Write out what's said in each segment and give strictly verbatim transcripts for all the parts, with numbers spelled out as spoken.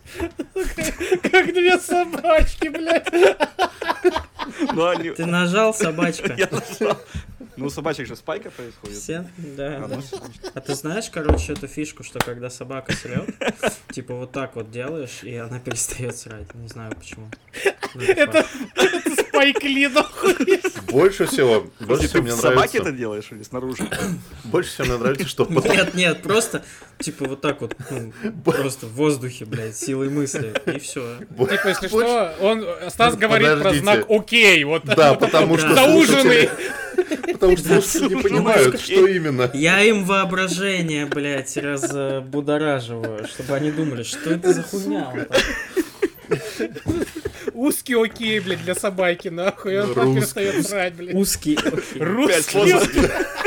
Как две собачки, блядь. Ты нажал, собачка. Я нажал. Ну, у собачек же спайка происходит. Все? Да. А ты знаешь, короче, эту фишку, что когда собака срет, типа вот так вот делаешь, и она перестает срать. Не знаю почему. Это Спайк Ли, нахуй. Больше всего, больше всего мне нравится... Собаки это делаешь или снаружи? Больше всего мне нравится, что... Нет, нет, просто, типа вот так вот, просто в воздухе, блядь, силой мысли, и все. Типа, если что, он, Стас говорит про знак «Окей», вот. Да, потому что... Зауженный. Потому что слушатели не понимают, что именно. Я им воображение, блядь, разбудораживаю, чтобы они думали, что это за хуйня. Узкий окей, блядь, для собаки, нахуй. Он так перестает срать, блядь. Узкий окей. Русский окей.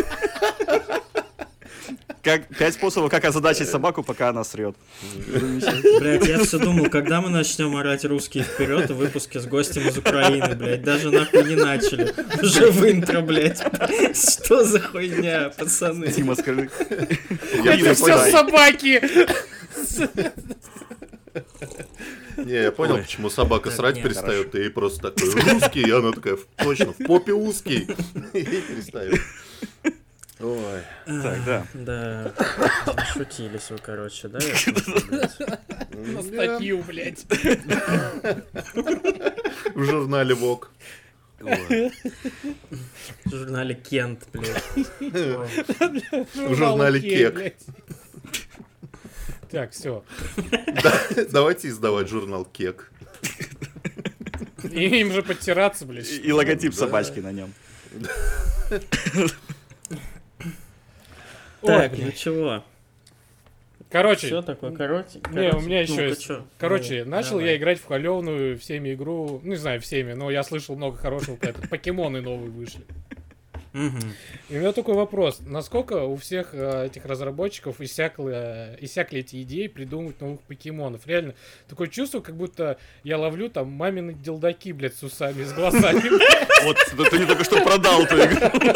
Как, пять способов, как озадачить собаку, пока она срет. Блять, я все думал, когда мы начнем орать русские вперед в выпуске с гостем из Украины, блять, даже нахуй не начали. Уже в интро, блять. Что за хуйня, пацаны? Дима, скажи. Это все собаки. Не, я понял, почему собака срать перестает, ты ей просто такой русский, и она такая, точно, в попе узкий. И перестает. Ой. Так, да. Да. Шутились вы, короче, да? На статью, блядь. В журнале Вог. В журнале Кент, блядь. В журнале Кек. Так, все. Давайте издавать журнал Кек. И им же подтираться, блядь. И логотип собачки на нем. Так, ну чего? Короче. Что такое, короче? Не, у меня еще есть. Чё? Короче, Ну, начал давай. я играть в хваленую всеми игру. Ну, не знаю, всеми, но я слышал много хорошего про это. Покемоны новые вышли. Угу. И у меня такой вопрос. Насколько у всех э, этих разработчиков иссякли, э, иссякли эти идеи придумывать новых покемонов? Реально, такое чувство, как будто я ловлю там мамины делдаки, блядь, с усами, с глазами. Вот, ты не только что продал эту игру.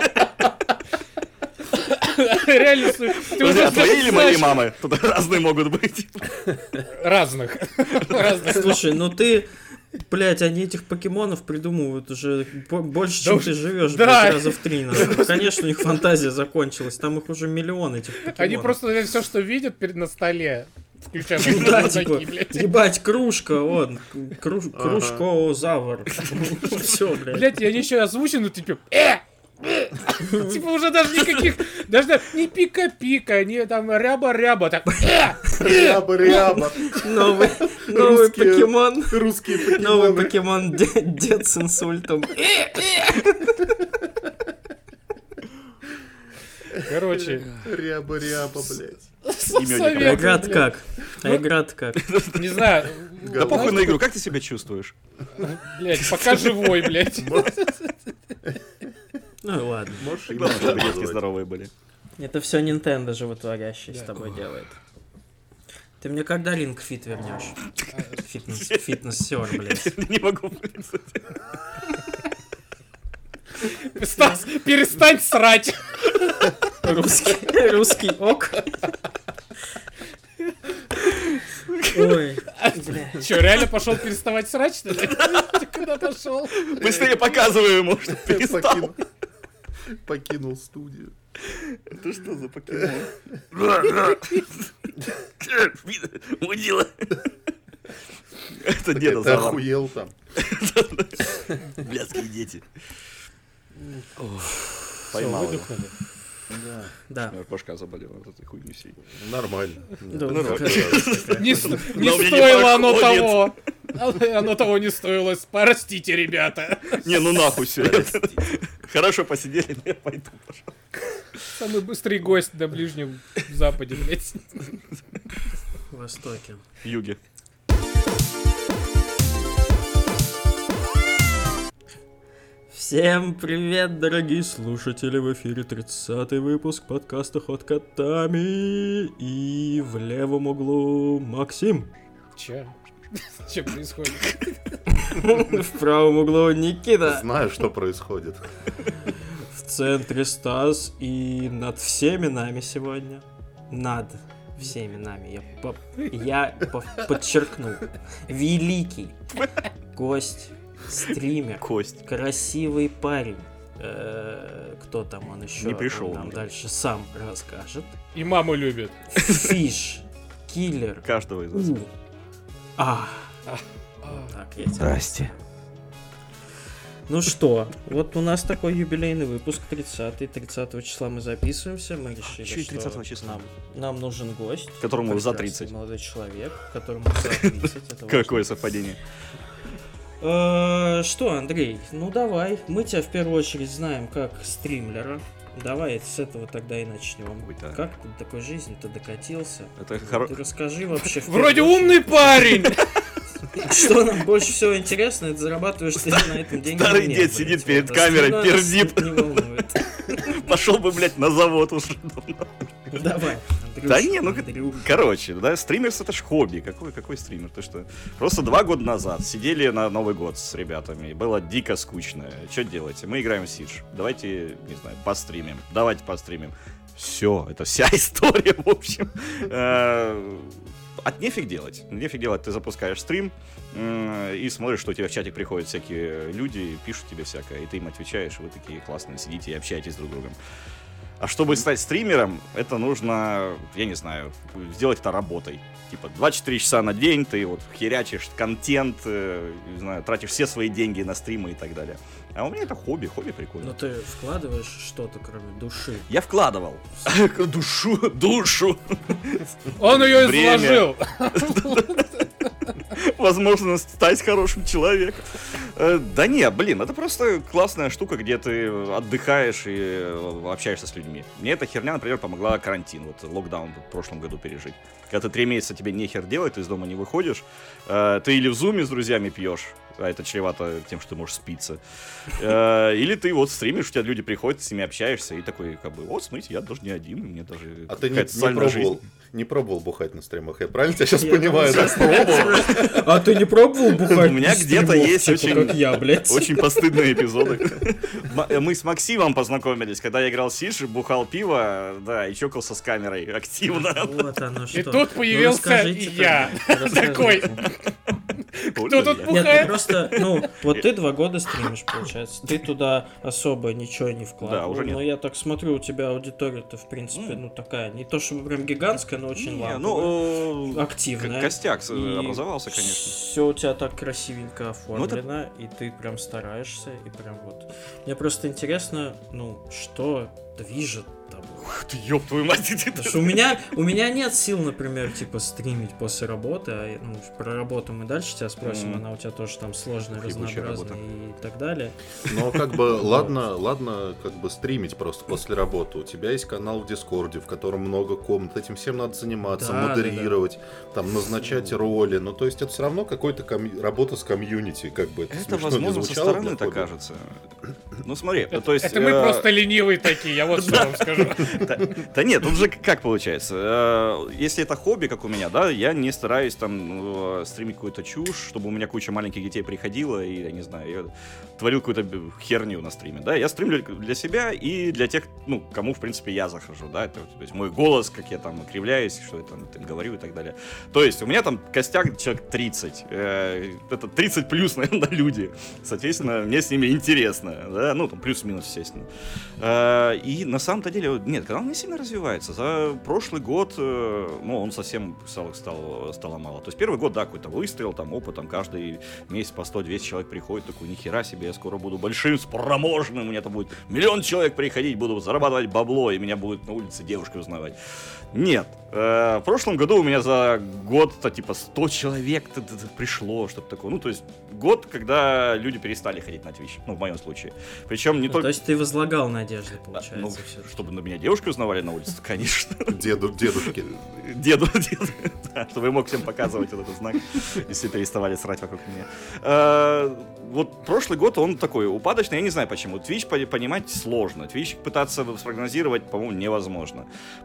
Реально, ты уже твои или моей мамы? Тут разные могут быть. Разных. Слушай, ну ты... Блять, они этих покемонов придумывают уже больше, чем ты живешь, блядь, раза в три. Конечно, у них фантазия закончилась, там их уже миллион этих покемонов. Они просто все, что видят перед на столе, включая да, типа, ебать, кружка, он, кружкозавр. Все, блядь. Блять, и они еще озвучены, типа, э! Типа уже даже никаких, даже не пика-пика, не там ряба-ряба, так ряба-ряба. Новый, новый покемон. Русские покемоны. Новый покемон дед с инсультом. Короче. Ряба-ряба, блядь. А игра-то как? А игра-то как? Не знаю. Да похуй на игру, как ты себя чувствуешь? Блять, пока живой, блять. Ну ладно. Можешь Главное, чтобы детки здоровые были. Это все Nintendo животворящий с тобой делает. Ты мне когда Ring Fit вернешь? Фитнес, фитнес-сер, блядь. Не могу, блядь. Стас, перестань срать! Русский, русский ок. Ой, бля. Че, реально пошел переставать срать, что ли? Ты куда пошел? Быстрее показываю ему, что перестал. Покинул студию. Это что за покемон? Мудила. Это деда Ты охуел там. Блядские дети. Поймал. Выдохнули. Да. Да. Башка заболела от этой хуйни всей. Нормально. Не стоило оно того. Оно того не стоило. Простите, ребята. Не, ну нахуй все. Хорошо посидели, но я пойду, пожалуйста. Самый быстрый гость на Ближнем Западе, блядь. Востоке. Юге. Всем привет, дорогие слушатели! В эфире тридцатый выпуск подкаста Ход Котами. И в левом углу Максим. Че? Че происходит? В правом углу Никита. Знаю, что происходит. В центре Стас. И над всеми нами сегодня, над всеми нами, я, по, я по, подчеркну, великий гость, стример, Кость. красивый парень. Э, кто там он еще? Не пришел. Он нам мне. дальше сам расскажет. И маму любит. Фиш, киллер, Каждого из вас. У. А. А. Так, я тебя... Здрасте. Ну что, вот у нас такой юбилейный выпуск, тридцатый. тридцатого числа мы записываемся, мы решили, Чё и что тридцатого числа? Нам, нам нужен гость. Которому за прекрасный тридцать. молодой человек, которому за тридцать. это Какое важно. совпадение. Э, Что, Андрей, ну давай, мы тебя в первую очередь знаем как стримлера. Давай с этого тогда и начнем. Ой, да. Как ты до такой жизни-то докатился? Это Ты хоро... расскажи вообще. в Вроде первую умный парень! очередь, Что нам больше всего интересно, это зарабатываешь ты на этом деньги. Старый или нет, дед блядь, сидит вот перед остальное камерой, нас пердит. Не волнует. Пошел бы, блядь, на завод уже. Давай, Андрюш, Да не, ну, Андрюш. Короче, да, стримерс это ж хобби. Какой, какой стример? Ты что? Просто два года назад сидели на Новый год с ребятами. Было дико скучно. Что делаете? Мы играем в Сидж. Давайте, не знаю, постримим. Давайте постримим. Все, это вся история, в общем. Э, От нефиг делать. Нефиг делать, ты запускаешь стрим м, и смотришь, что у тебя в чатик приходят всякие люди, пишут тебе всякое, и ты им отвечаешь, и вы такие классные сидите и общаетесь друг с другом. А чтобы стать стримером, это нужно, я не знаю, сделать это работой. Типа двадцать четыре часа на день ты вот херячишь контент, э, не знаю, тратишь все свои деньги на стримы и так далее. А у меня это хобби, хобби прикольно. Но ты вкладываешь что-то, кроме души. Я вкладывал душу, душу, Он ее Время. изложил. возможность стать хорошим человеком. Э, Да не, блин, это просто классная штука, где ты отдыхаешь и э, общаешься с людьми. Мне эта херня, например, помогла карантин, вот локдаун в прошлом году пережить. Когда ты три месяца тебе нехер делать, ты из дома не выходишь, э, ты или в зуме с друзьями пьешь, а это чревато тем, что ты можешь спиться, э, или ты вот стримишь, у тебя люди приходят, с ними общаешься, и такой, как бы, вот, смотрите, я даже не один, у меня даже А ты не, какая-то не социальная пробовал, жизнь. не пробовал бухать на стримах? Я правильно тебя сейчас Я понимаю? сейчас Да? пробовал. А ты не пробовал бухать? У меня без где-то стримов, есть типа, очень- как я, блядь. Очень постыдные эпизоды. М- Мы с Максимом познакомились, когда я играл в Сидж, бухал пиво, да, и чокался с камерой активно. Вот оно что. И тут Ну, появился расскажите я. тогда, расскажите. Такой. Кто тут Нет, бухает? ты просто, ну, вот ты два года стримишь, получается. Ты туда особо ничего не вкладывал. Да, уже нет. Но я так смотрю, у тебя аудитория-то, в принципе, ну, такая, не то чтобы прям гигантская, но очень Не, ламповая. ну, э, Активная. к- костяк с- И образовался, конечно. Все у тебя так красивенько Ну, оформлено, и ты прям стараешься, и прям вот. Мне просто интересно, ну, что движет тобой. Ты ёб твою мать, ты- Потому что у меня, у меня нет сил, например, типа, стримить после работы, а, ну, про работу мы дальше тебя спросим, Мгм. она у тебя тоже там сложная, Ебучая разнообразная и так далее. Но как бы, ладно, ладно, как бы стримить просто после работы. У тебя есть канал в Дискорде, в котором много комнат. Этим всем надо заниматься, Да, модерировать, там, назначать Фу. роли. Ну, то есть это все равно какой-то комью- работа с комьюнити, как бы это, Это, смешно возможно, не со звучало. стороны для так хобби. кажется. Ну смотри, Это то есть... это мы э, просто ленивые такие, я вот что вам скажу. Да, да нет, тут же как получается? Э, Если это хобби, как у меня, да, я не стараюсь там э, стримить какую-то чушь, чтобы у меня куча маленьких детей приходила, и, я не знаю, я творил какую-то б- херню на стриме, да. Я стримлю для себя и для тех, ну, кому, в принципе, я захожу, да. Это, то есть мой голос, как я там кривляюсь, что я там, там говорю и так далее. То есть у меня там костяк человек тридцать. Э, Это тридцать плюс, наверное, люди. Соответственно, мне с ними интересно, да, ну, там, плюс-минус, естественно. Э, И на самом-то деле, нет, канал не сильно развивается. За прошлый год, э, ну, он совсем стал, стал, стало мало. То есть первый год, да, какой-то выстрел, там, опыт, там, каждый месяц по сто-двести человек приходит, такой, нихера себе, я скоро буду большим, спроможным, у меня там будет миллион человек приходить, буду зарабатывать бабло, и меня будут на улице девушки узнавать. Нет. Э, В прошлом году у меня за год-то, типа, сто человек т- т- т- пришло, что-то такое. Ну, то есть год, когда люди перестали ходить на Twitch, ну, в моем случае. Причем не Ну, только... то есть ты возлагал надежды, Ну, получается, все. чтобы на меня девушки узнавали на улице, конечно. Деду, дедушки. Деду, деду, да, чтобы я мог всем показывать вот этот знак, и все переставали срать вокруг меня. Э, Вот прошлый год он такой упадочный, я не знаю почему. Twitch по- понимать сложно, Twitch пытаться спрогнозировать, по-моему, невозможно.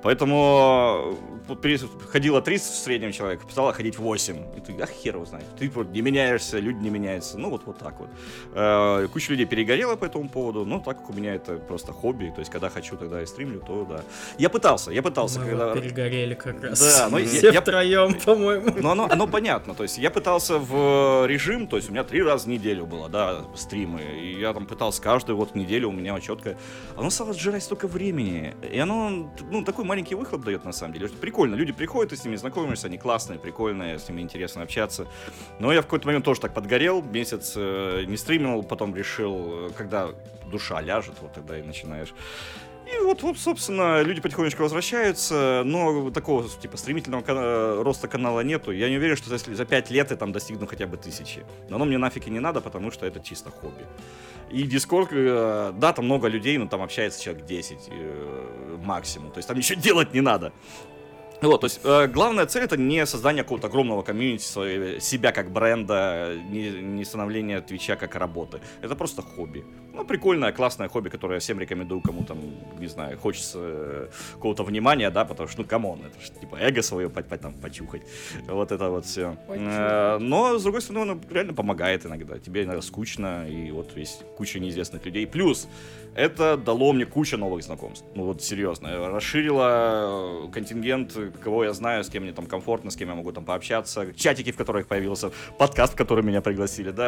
Поэтому э, пере- ходило тридцать в среднем человек, стало ходить восемь. И ты, ах, хер его знает. Ты вот не меняешься, люди не меняются. Ну, вот, вот так вот. Э, Куча людей перегорела по этому поводу, но так как у меня это просто хобби, то есть когда когда хочу, тогда и стримлю, то да. Я пытался, я пытался, Мы когда... вот перегорели как раз. Да, но все я... втроем, по-моему. Ну, оно, оно понятно, то есть я пытался в режим, то есть у меня три раза в неделю было, да, стримы, и я там пытался каждую вот неделю, у меня четко... Оно стало сжирать столько времени, и оно, ну, такой маленький выхлоп дает, на самом деле. Прикольно, люди приходят, ты с ними знакомишься, они классные, прикольные, с ними интересно общаться. Но я в какой-то момент тоже так подгорел, месяц э, не стримил, потом решил, когда душа ляжет, вот тогда и начинаешь. И вот, вот, собственно, люди потихонечку возвращаются, но такого, типа, стремительного кана- роста канала нету. Я не уверен, что если за пять лет я там достигну хотя бы тысячи. Но оно мне нафиг и не надо, потому что это чисто хобби. И Discord, э, да, там много людей, но там общается человек десять э, максимум. То есть там ничего делать не надо. Вот, то есть э, главная цель — это не создание какого-то огромного комьюнити, своего, себя как бренда, не, не становление Твича как работы. Это просто хобби. Ну, прикольное, классное хобби, которое я всем рекомендую, кому там, не знаю, хочется э, какого-то внимания, да, потому что, ну, камон, это же типа эго свое по- по- там, почухать. Вот это вот все. Э, но, с другой стороны, оно реально помогает иногда. Тебе иногда скучно, и вот есть куча неизвестных людей. Плюс, это дало мне кучу новых знакомств. Ну, вот серьезно. Расширило контингент, кого я знаю, с кем мне там комфортно, с кем я могу там пообщаться, чатики, в которых появился, подкаст, в который меня пригласили, да.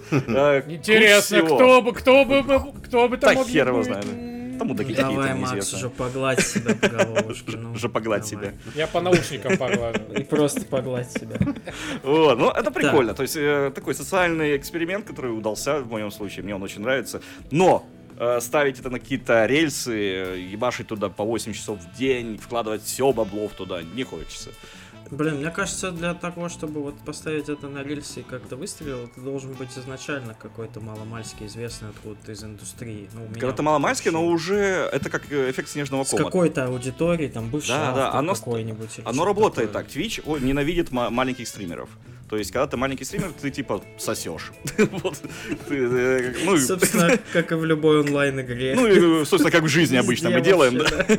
Интересно, кто бы, кто бы, кто бы там мог быть? Так хер его знает. Там мудаки какие-то неизвестные. Давай, Макс, уже погладь себя по головушке. Уже погладь себя. Я по наушникам поглажу. И просто погладь себя. Вот, ну это прикольно. То есть такой социальный эксперимент, который удался в моем случае, мне он очень нравится. Но ставить это на какие-то рельсы, ебашить туда по восемь часов в день, вкладывать все баблов туда не хочется. Блин, мне кажется, для того, чтобы вот поставить это на рельсы и как-то выстрелил, ты должен быть изначально какой-то маломальски известный откуда-то из индустрии. Ну, когда ты маломальски, но уже это как эффект снежного кома. С какой-то аудиторией, там, бывший да, автор да, оно, какой-нибудь. Оно работает такое. Так. Twitch о, ненавидит ма- маленьких стримеров. То есть, когда ты маленький стример, ты типа сосешь. Собственно, как и в любой онлайн-игре. Ну, и, собственно, как в жизни обычно мы делаем.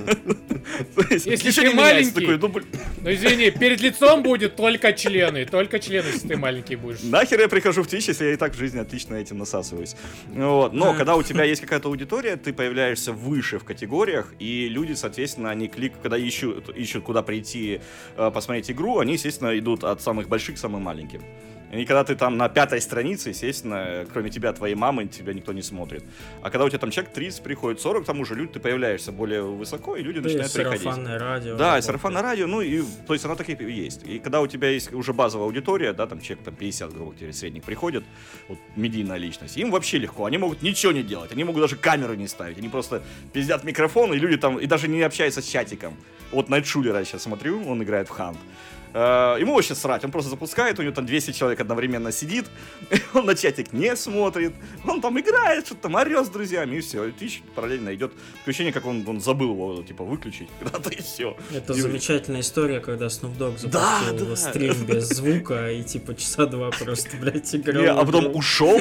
Если ты маленький, ну извини, перед лицом будет только члены. Только члены, если ты маленький будешь. Нахер я прихожу в Twitch, если я и так в жизни отлично этим насасываюсь. Но когда у тебя есть какая-то аудитория, ты появляешься выше в категориях, и люди, соответственно, они клик, когда ищут, ищут куда прийти посмотреть игру, они, естественно, идут от самых больших к самым маленьким. И когда ты там на пятой странице, естественно, кроме тебя, твоей мамы, тебя никто не смотрит. А когда у тебя там человек тридцать приходит, сорок, там уже люди, ты появляешься более высоко, и люди да начинают и приходить. Сарафанное радио. Да, и сарафанное радио, ну и, то есть оно так и есть. И когда у тебя есть уже базовая аудитория, да, там человек там пятьдесят, грубо говоря, средних приходит, вот медийная личность, им вообще легко, они могут ничего не делать, они могут даже камеру не ставить, они просто пиздят микрофон, и люди там, и даже не общаются с чатиком. Вот Найтшулера я сейчас смотрю, он играет в Хант. Uh, ему вообще срать, он просто запускает, у него там двести человек одновременно сидит, он на чатик не смотрит, он там играет, что-то там орет с друзьями, и все, и Twitch параллельно идет. Такое ощущение, как он, он забыл его, типа, выключить когда-то, и все. Это и... замечательная история, когда Snoop Dogg запустил да, да. стрим без звука, и типа часа два просто, блядь, играл. Не, а потом ушел,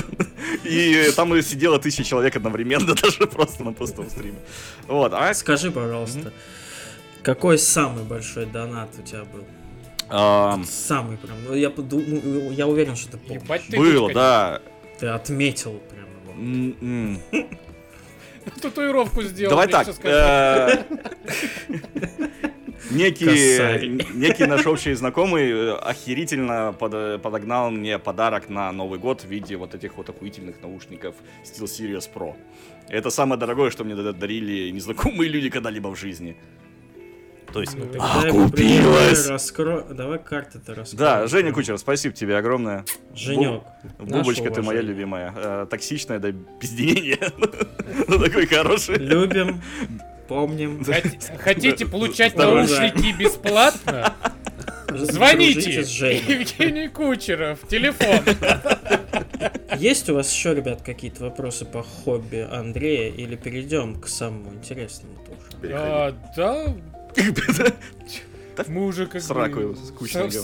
и там сидело тысяча человек одновременно, даже просто на пустом стриме. Вот, а... Скажи, пожалуйста, какой самый большой донат у тебя был? Um, Самый прям. Я, ну, я уверен, что ты помнишь. Было, да. Ты отметил прям его. Татуировку сделал. Давай так. Некий, некий наш общий знакомый охерительно под, подогнал мне подарок на Новый год в виде вот этих вот охуительных наушников SteelSeries Pro. Это самое дорогое, что мне дарили незнакомые люди когда-либо в жизни. То есть, ну, окупилась! Раскро... Давай карты-то раскроем. Да, Женя Кучер, спасибо тебе огромное. Женек. Бу... Бубочка, ты моя любимая. Э, токсичная до пизденения. Ну, такой хороший. Любим, помним. Хотите получать наушники бесплатно? Звоните Евгений Кучеров, телефон. Есть у вас еще, ребят, какие-то вопросы по хобби Андрея, или перейдем к самому интересному тоже? А, да. Мы уже как Сраку его скучно говно.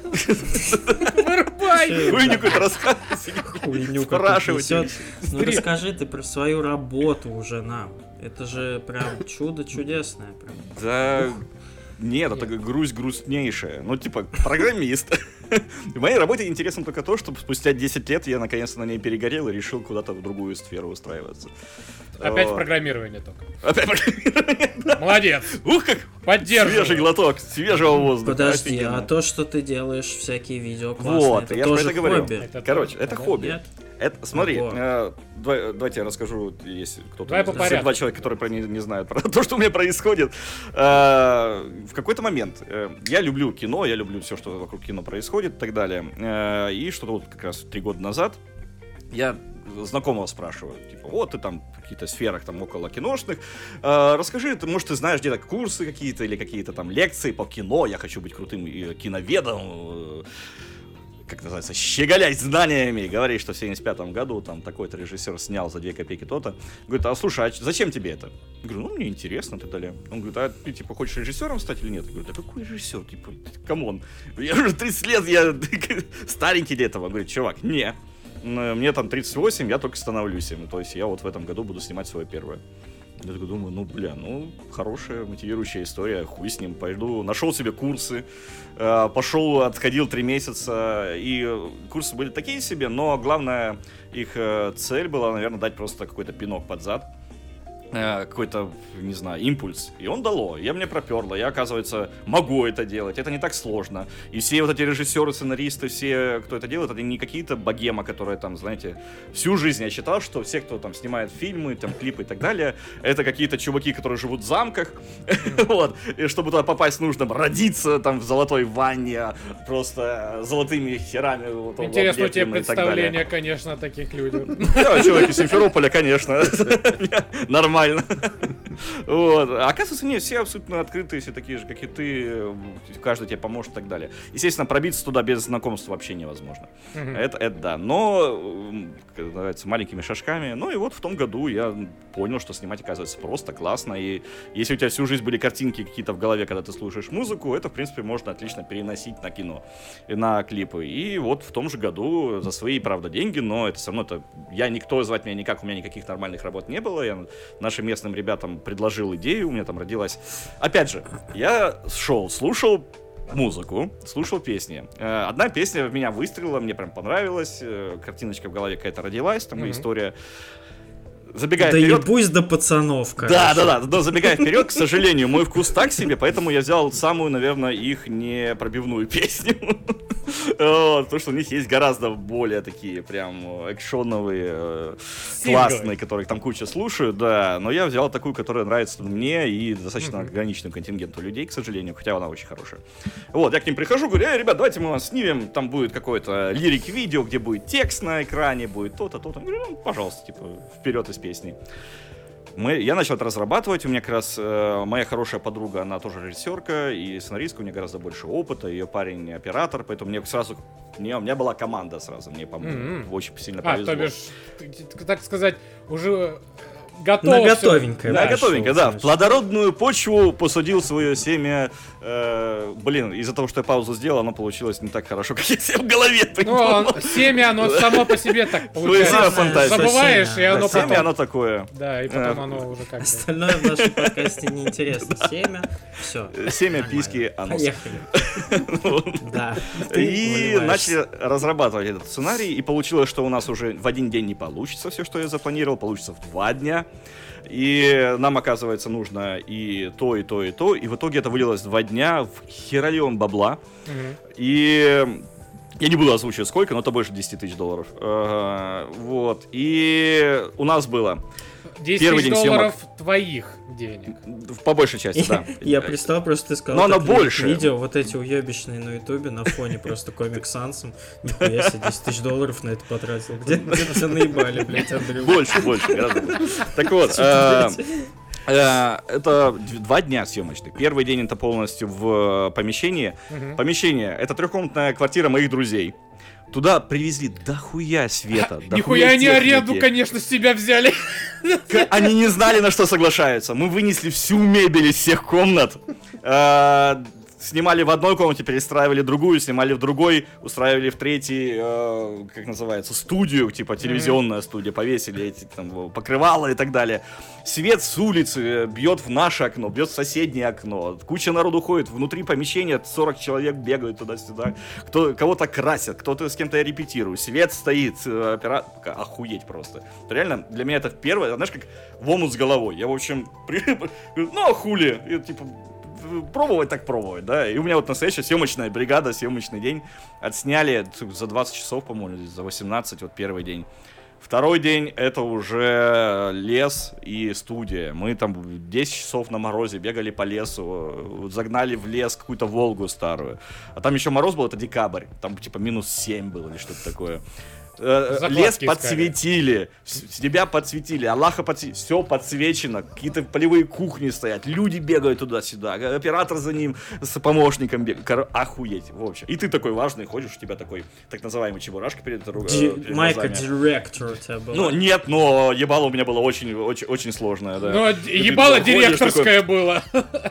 Вырубай! Хуйню какую-то рассказывай. Хуйню какую-то. Ну расскажи ты про свою работу уже нам. Это же прям чудо чудесное. Да... Нет, это грусть грустнейшая. Ну, типа, программист. В моей работе интересно только то, что спустя десять лет я наконец-то на ней перегорел и решил куда-то в другую сферу устраиваться. Опять программирование только. Опять программирование, да. Молодец. Ух, как поддерживаю. Свежий глоток, свежего воздуха. Подожди, офигенно. А то, что ты делаешь всякие видео классные, Вот, это я тоже про это говорю. хобби? Это Короче, тоже, это да? хобби. Нет? Это, смотри, Ого. э, давай, давайте я расскажу, если кто-то... Давай по если порядку. Два человека, которые про не, не знают про то, что у меня происходит. Э, в какой-то момент э, я люблю кино, я люблю все, что вокруг кино происходит и так далее. Э, и что-то вот как раз три года назад я знакомого спрашиваю, типа, вот ты там в каких-то сферах там около киношных, э, расскажи, ты, может, ты знаешь где-то курсы какие-то или какие-то там лекции по кино, я хочу быть крутым э, киноведом, э, как называется, щеголять знаниями, говорит, что в семьдесят пятом году там такой-то режиссер снял за две копейки то-то. Говорит, а слушай, а зачем тебе это? Я говорю, ну, мне интересно, и так далее. Он говорит, а ты, типа, хочешь режиссером стать или нет? Я говорю, да какой режиссер? Типа, камон, я уже тридцать лет, я старенький для этого. Он говорит, чувак, не, мне там тридцать восемь, я только становлюсь им. То есть я вот в этом году буду снимать свое первое. Я такой думаю, ну, бля, ну, хорошая, мотивирующая история, хуй с ним, пойду. Нашел себе курсы, э, пошел, отходил три месяца, и курсы были такие себе, но главная их э, цель была, наверное, дать просто какой-то пинок под зад, э, какой-то, не знаю, импульс. И он дало, я мне проперло, я, оказывается, могу это делать, это не так сложно. И все вот эти режиссеры, сценаристы, все, кто это делает, это не какие-то богема, которые там, знаете, всю жизнь я считал, что все, кто там снимает фильмы, там, клипы и так далее, это какие-то чуваки, которые живут в замках, вот, и чтобы туда попасть, нужно родиться там в золотой ванне, просто золотыми херами. Вот, Интересно у тебя облеплены и так далее. представление, конечно, о таких людях. Я человек из Симферополя, конечно. Нормально. Вот. А оказывается, нет, все абсолютно открытые, все такие же, как и ты. Каждый тебе поможет и так далее. Естественно, пробиться туда без знакомства вообще невозможно. Мгм. Это, это да. Но, как называется, маленькими шажками. Ну и вот в том году я понял, что снимать, оказывается, просто классно. И если у тебя всю жизнь были картинки какие-то в голове, когда ты слушаешь музыку, это, в принципе, можно отлично переносить на кино, и на клипы. И вот в том же году за свои, правда, деньги, но это все равно, это, я никто, звать меня никак, у меня никаких нормальных работ не было. Я нашим местным ребятам предложил идею, у меня там родилась. Опять же, я шел, слушал музыку, слушал песни. Э, Одна песня в меня выстрелила, мне прям понравилась, э, картиночка в голове какая-то родилась, там Мгм. история. Забегая Да вперед. ебусь до пацанов, короче. Да, да, да, но забегая вперед, к сожалению, мой вкус так себе, поэтому я взял самую, наверное, их непробивную песню. Вот, потому что у них есть гораздо более такие прям экшоновые, э, классные, которых там куча слушают, да. Но я взял такую, которая нравится мне и достаточно ограниченному контингенту людей, к сожалению, хотя она очень хорошая. Вот, я к ним прихожу, говорю, эй, ребят, давайте мы вас снимем, там будет какое-то лирик-видео, где будет текст на экране, будет то-то, то-то. Я говорю, ну, пожалуйста, типа, вперед из песни. Мы, я начал это разрабатывать, у меня как раз э, моя хорошая подруга, она тоже режиссерка и сценаристка, у нее гораздо больше опыта, ее парень оператор, поэтому мне сразу, не, у меня была команда сразу, мне пом- Мгм. очень сильно А, повезло. то бишь, т- т- так сказать, уже готово. На всё. готовенькое. Да, пошел, готовенько, да. В значит. плодородную почву посадил свое семя. Э, блин, из-за того, что я паузу сделал, оно получилось не так хорошо, как я себе в голове Ну, придумал. он- семя, оно само по себе так Свое получается. семя фантазия. Забываешь, и Семя. оно Да, семя, потом... оно такое. Да, и потом Э, оно уже как бы... Остальное в нашем подкасте неинтересно. Семя, все. Семя, писки, анус. Поехали. Да. ты И выливаешься. начали разрабатывать этот сценарий, и получилось, что у нас уже в один день не получится все, что я запланировал, получится в два дня. И нам, оказывается, нужно и то, и то, и то. И в итоге это вылилось в два дня в херолеон бабла. Мгм. И я не буду озвучивать сколько, но это больше десять тысяч долларов. Ага, вот. И у нас было десять Первый тысяч день долларов твоих денег. по большей части, да. Я представил, просто ты сказал, Но оно так, ви- больше. видео вот эти уебищные на ютубе на фоне просто комик Сансом. Нихуя себе, десять тысяч долларов на это потратил. Где где тебя наебали, блядь, Андрюх? Больше, больше, гораздо больше. Так вот, э, э, это д- два дня съемочных. Первый день это полностью в э, помещении. Мгм. Помещение — это трехкомнатная квартира моих друзей. Туда привезли дохуя света, дохуя Нихуя они техники. аренду, конечно, с тебя взяли. К- Они не знали, на что соглашаются. Мы вынесли всю мебель из всех комнат. Э, снимали в одной комнате, перестраивали другую, снимали в другой, устраивали в третьей, э, как называется, студию, типа телевизионная mm-hmm. студия, повесили эти там покрывала и так далее. Свет с улицы бьет в наше окно, бьет в соседнее окно. Куча народу ходит, внутри помещения сорок человек бегают туда-сюда. Кто, кого-то красят, кто-то с кем-то я репетирую. Свет стоит, опера... охуеть просто. Реально, для меня это первое, знаешь, как в омут с головой. Я, в общем, при... ну а хули? И, типа, пробовать так пробовать, да. И у меня вот настоящая съемочная бригада, съемочный день. Отсняли за двадцать часов, по-моему, за восемнадцать, вот первый день. Второй день это уже лес и студия. Мы там десять часов на морозе бегали по лесу, загнали в лес какую-то Волгу старую. А там еще мороз был, это декабрь. Там типа минус семь было или что-то такое. Закладки лес подсветили, искали. Тебя подсветили, Аллаха подсветили, все подсвечено, какие-то полевые кухни стоят, люди бегают туда-сюда, оператор за ним с помощником бегает, Кор... охуеть, в общем. И ты такой важный, ходишь, у тебя такой, так называемый чебурашка перед, Ди- перед Майка директор у тебя был. Ну нет, но ебало у меня было очень, очень, очень сложное, да. Ну, ебало директорское было.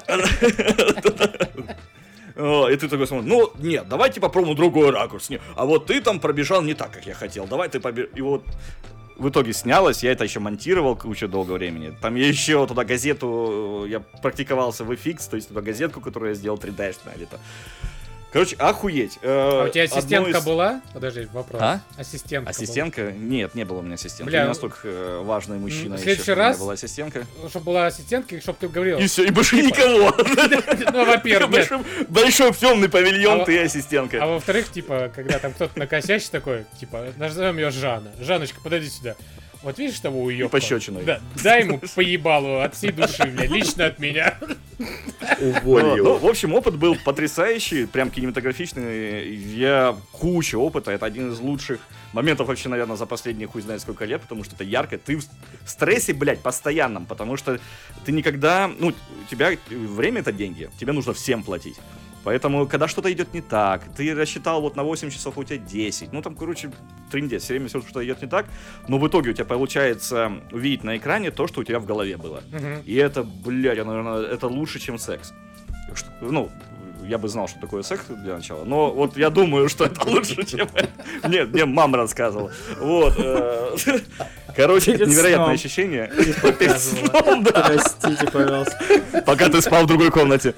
И ты такой смотришь, ну, нет, давайте попробуем другой ракурс. Нет, а вот ты там пробежал не так, как я хотел. Давай ты побежал. И вот в итоге снялось, я это еще монтировал кучу долгого времени. Там я еще туда газету, я практиковался в эф икс, то есть туда газетку, которую я сделал три дэ-шная где-то. Короче, охуеть. А у тебя ассистентка из... была? Подожди, вопрос. А? Ассистентка Ассистентка? Была? Нет, не было у меня ассистентки. Бля, не настолько важный мужчина. В следующий раз, у меня была ассистентка. Чтобы была ассистентка, и чтобы ты говорил. И все, и больше никого. Ну, во-первых, большой темный павильон, ты ассистентка. А во-вторых, типа, когда там кто-то накосячит такой, типа, назовем ее Жанна. Жанночка, подойди сюда. Вот видишь того уёбка? Пощечиной. Да, дай ему по ебалу от всей души, блядь, лично от меня. Уволь его. Ну, в общем, опыт был потрясающий, прям кинематографичный. Я куча опыта, это один из лучших моментов вообще, наверное, за последние хуй знает сколько лет, потому что это ярко. Ты в стрессе, блядь, постоянном, потому что ты никогда, ну, у тебя время это деньги, тебе нужно всем платить. Поэтому, когда что-то идет не так, ты рассчитал вот на восемь часов, у тебя десять. Ну, там, короче, трындец, все время все, что идет не так. Но в итоге у тебя получается увидеть на экране то, что у тебя в голове было. Uh-huh. И это, блядь, наверное, это лучше, чем секс. Ну, я бы знал, что такое секс для начала. Но вот я думаю, что это лучше, чем... Нет, мне мама рассказывала. Вот. Короче, невероятное ощущение. Простите, пожалуйста. Пока ты спал в другой комнате.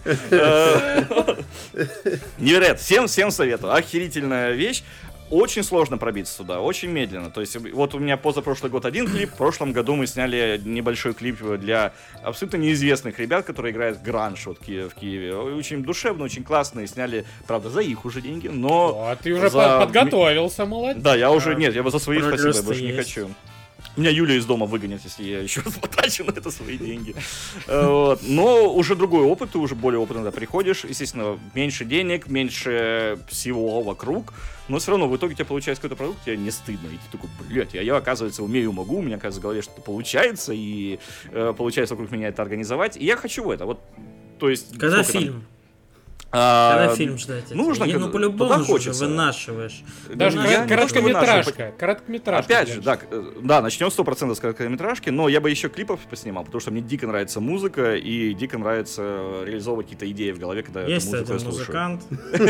Невероятно. Всем, всем советую. Охерительная вещь. Очень сложно пробиться сюда, очень медленно. То есть, вот у меня позапрошлый год один клип, в прошлом году мы сняли небольшой клип для абсолютно неизвестных ребят, которые играют в гранж вот, в Киеве. Очень душевно, очень классно, и сняли, правда, за их уже деньги, но... А ты уже за... подготовился, молодец. Да, я уже, нет, я бы за свои Прогресс спасибо, я больше есть. не хочу. Меня Юля из дома выгонит, если я еще раз потрачу на это свои деньги. Вот. Но уже другой опыт, ты уже более опытно туда приходишь. Естественно, меньше денег, меньше всего вокруг. Но все равно в итоге у тебя получается какой-то продукт, тебе не стыдно. И ты такой, блядь, я, я оказывается, умею, могу. У меня, оказывается, в голове что-то получается. И э, получается вокруг меня это организовать. И я хочу в это. Вот, то есть, когда фильм? Там? А, Когда фильм ждать? Нужно, и, ну, по-любому же вынашиваешь. Даже ну, я короткометражка. Короткометражка. Опять же, да, да, начнем сто процентов с короткометражки, но я бы еще клипов поснимал, потому что мне дико нравится музыка, и дико нравится реализовывать какие-то идеи в голове, когда есть эту музыку я слушаю. Музыкант.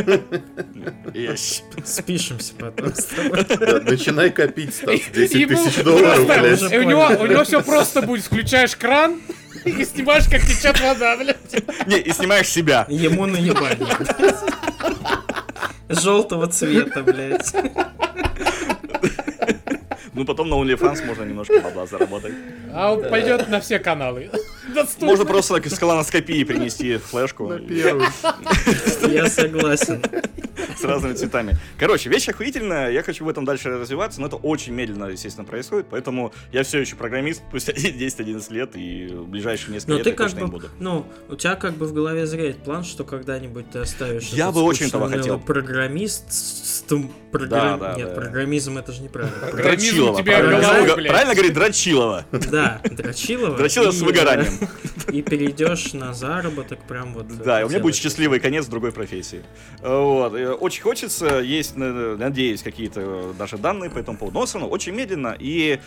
Есть. Спишемся потом с тобой. Начинай копить, Стас, десять тысяч долларов, блядь. У него все просто будет. Включаешь кран, и снимаешь, как течет вода, блядь. Не, и снимаешь себя. Ему наебать. Желтого цвета, блядь. Ну, потом на OnlyFans можно немножко бабла заработать. А он пойдет на все каналы. Доступно. Можно просто с колоноскопией принести флешку. На первую. Я согласен. С разными цветами. Короче, вещь охуительная, я хочу в этом дальше развиваться, но это очень медленно, естественно, происходит, поэтому я все еще программист, спустя десять-одиннадцать лет, и в ближайшие несколько но лет ты я как точно бы, не буду. Ну, у тебя как бы в голове зреет план, что когда-нибудь ты оставишь я этот бы очень этого хотел. Программист с тем, Да, программ... да, Нет, да. программизм это же неправильно. Дрочилова. у тебя в Правильно, голове, Дрочилова. блядь. Правильно говорит Дрочилова. Да, Дрочилова. Дрочилова с и, выгоранием. э, И перейдешь на заработок прям вот. Да, и у меня будет делать. счастливый конец в другой профессии. Вот. И очень хочется, есть, надеюсь, какие-то даже данные по этому поводу, но все равно очень медленно, и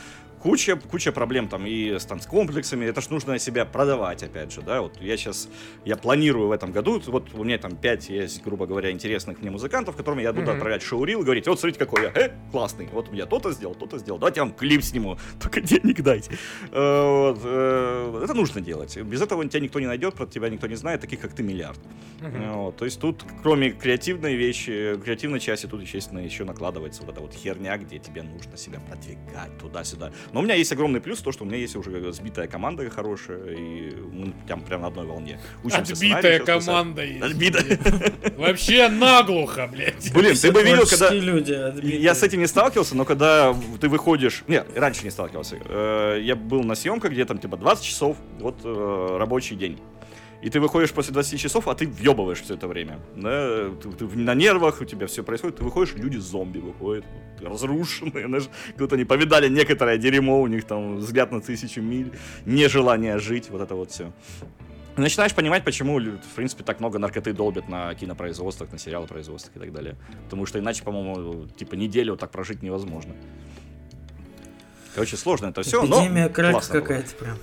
куча, куча проблем там и с танцкомплексами, это ж нужно себя продавать, опять же, да, вот я сейчас, я планирую в этом году, вот у меня там пять есть, грубо говоря, интересных мне музыкантов, которым я буду mm-hmm. отправлять шоурил и говорить, вот смотрите, какой я, э, классный, вот я то-то сделал, то-то сделал, давайте я вам клип сниму, только денег дайте. Вот, это нужно делать, без этого тебя никто не найдет, про тебя никто не знает, таких как ты миллиард. Mm-hmm. Вот, то есть тут, кроме креативной вещи, креативной части, тут, естественно, еще накладывается вот эта вот херня, где тебе нужно себя продвигать туда-сюда. Но у меня есть огромный плюс, то, что у меня есть уже сбитая команда хорошая, и мы прям, прям на одной волне. Учимся Отбитая команда есть. Отбитая. Вообще наглухо, блядь. Блин, ты бы видел, когда... люди я с этим не сталкивался, но когда ты выходишь... Нет, раньше не сталкивался. Я был на съемках, где там типа двадцать часов, вот рабочий день. И ты выходишь после двадцати часов, а ты въебываешь все это время. Да? Ты, ты на нервах, у тебя все происходит. Ты выходишь, люди зомби выходят, разрушенные. Знаешь, как-то они повидали некоторое дерьмо, у них там взгляд на тысячу миль, нежелание жить, вот это вот все. И начинаешь понимать, почему, в принципе, так много наркоты долбят на кинопроизводствах, на сериалопроизводствах и так далее. Потому что иначе, по-моему, типа неделю так прожить невозможно. Короче, сложно это все, но эпидемия крэка какая-то прям.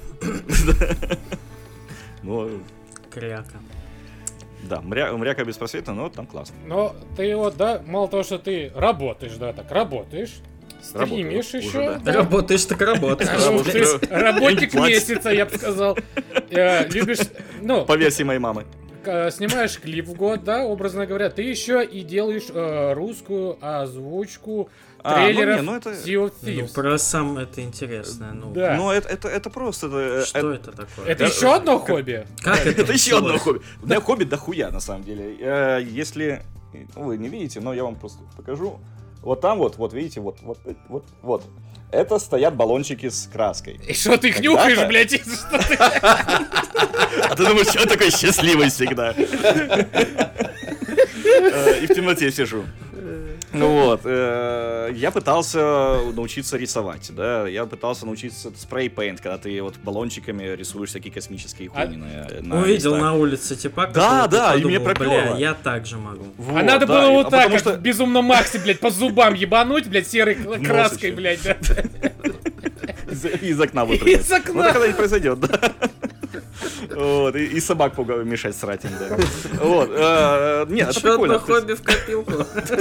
Ну... Кряка. Да, мря, мряка беспросветно, но там классно. Но ты вот, да, мало того, что ты работаешь, да, так работаешь, стримишь Работаю, еще. уже, да. Да. Работаешь, так работаешь. Работник месяца, я бы сказал. Любишь, ну... По версии моей мамы. Снимаешь клип в год, да, образно говоря, ты еще и делаешь э, русскую озвучку а, трейлеров ну, не, ну это... Sea of Thieves. Ну, про сам это интересное. Ну, да. Ну, это, это, это просто... Это, что это, это такое? Это это, еще одно как, хобби? Как это? Это еще одно хобби. У меня хобби дохуя, на самом деле. Если вы не видите, но я вам просто покажу. Вот там вот, вот видите, вот, вот, вот, вот. Это стоят баллончики с краской. И что ты их нюхаешь, блядь? А ты думаешь, что я такой счастливый всегда? И в темноте сижу. Ну вот, э, я пытался научиться рисовать, да, я пытался научиться спрей-пейнт, когда ты вот баллончиками рисуешь всякие космические хуйни. А... на, на Увидел листах. На улице типа, да, да, подумал, и мне пропёрло. Я так же могу. Вот, а надо да, было вот а так, как что... в Безумном Максе, блядь, по зубам ебануть, блядь, серой краской, блядь, да. Из окна выпрыгнуть. Из окна. Вот это когда-нибудь произойдет, да. Вот, и, и собак мешать срать им, да. Вот, э, нет, это прикольно. Хобби в копилку.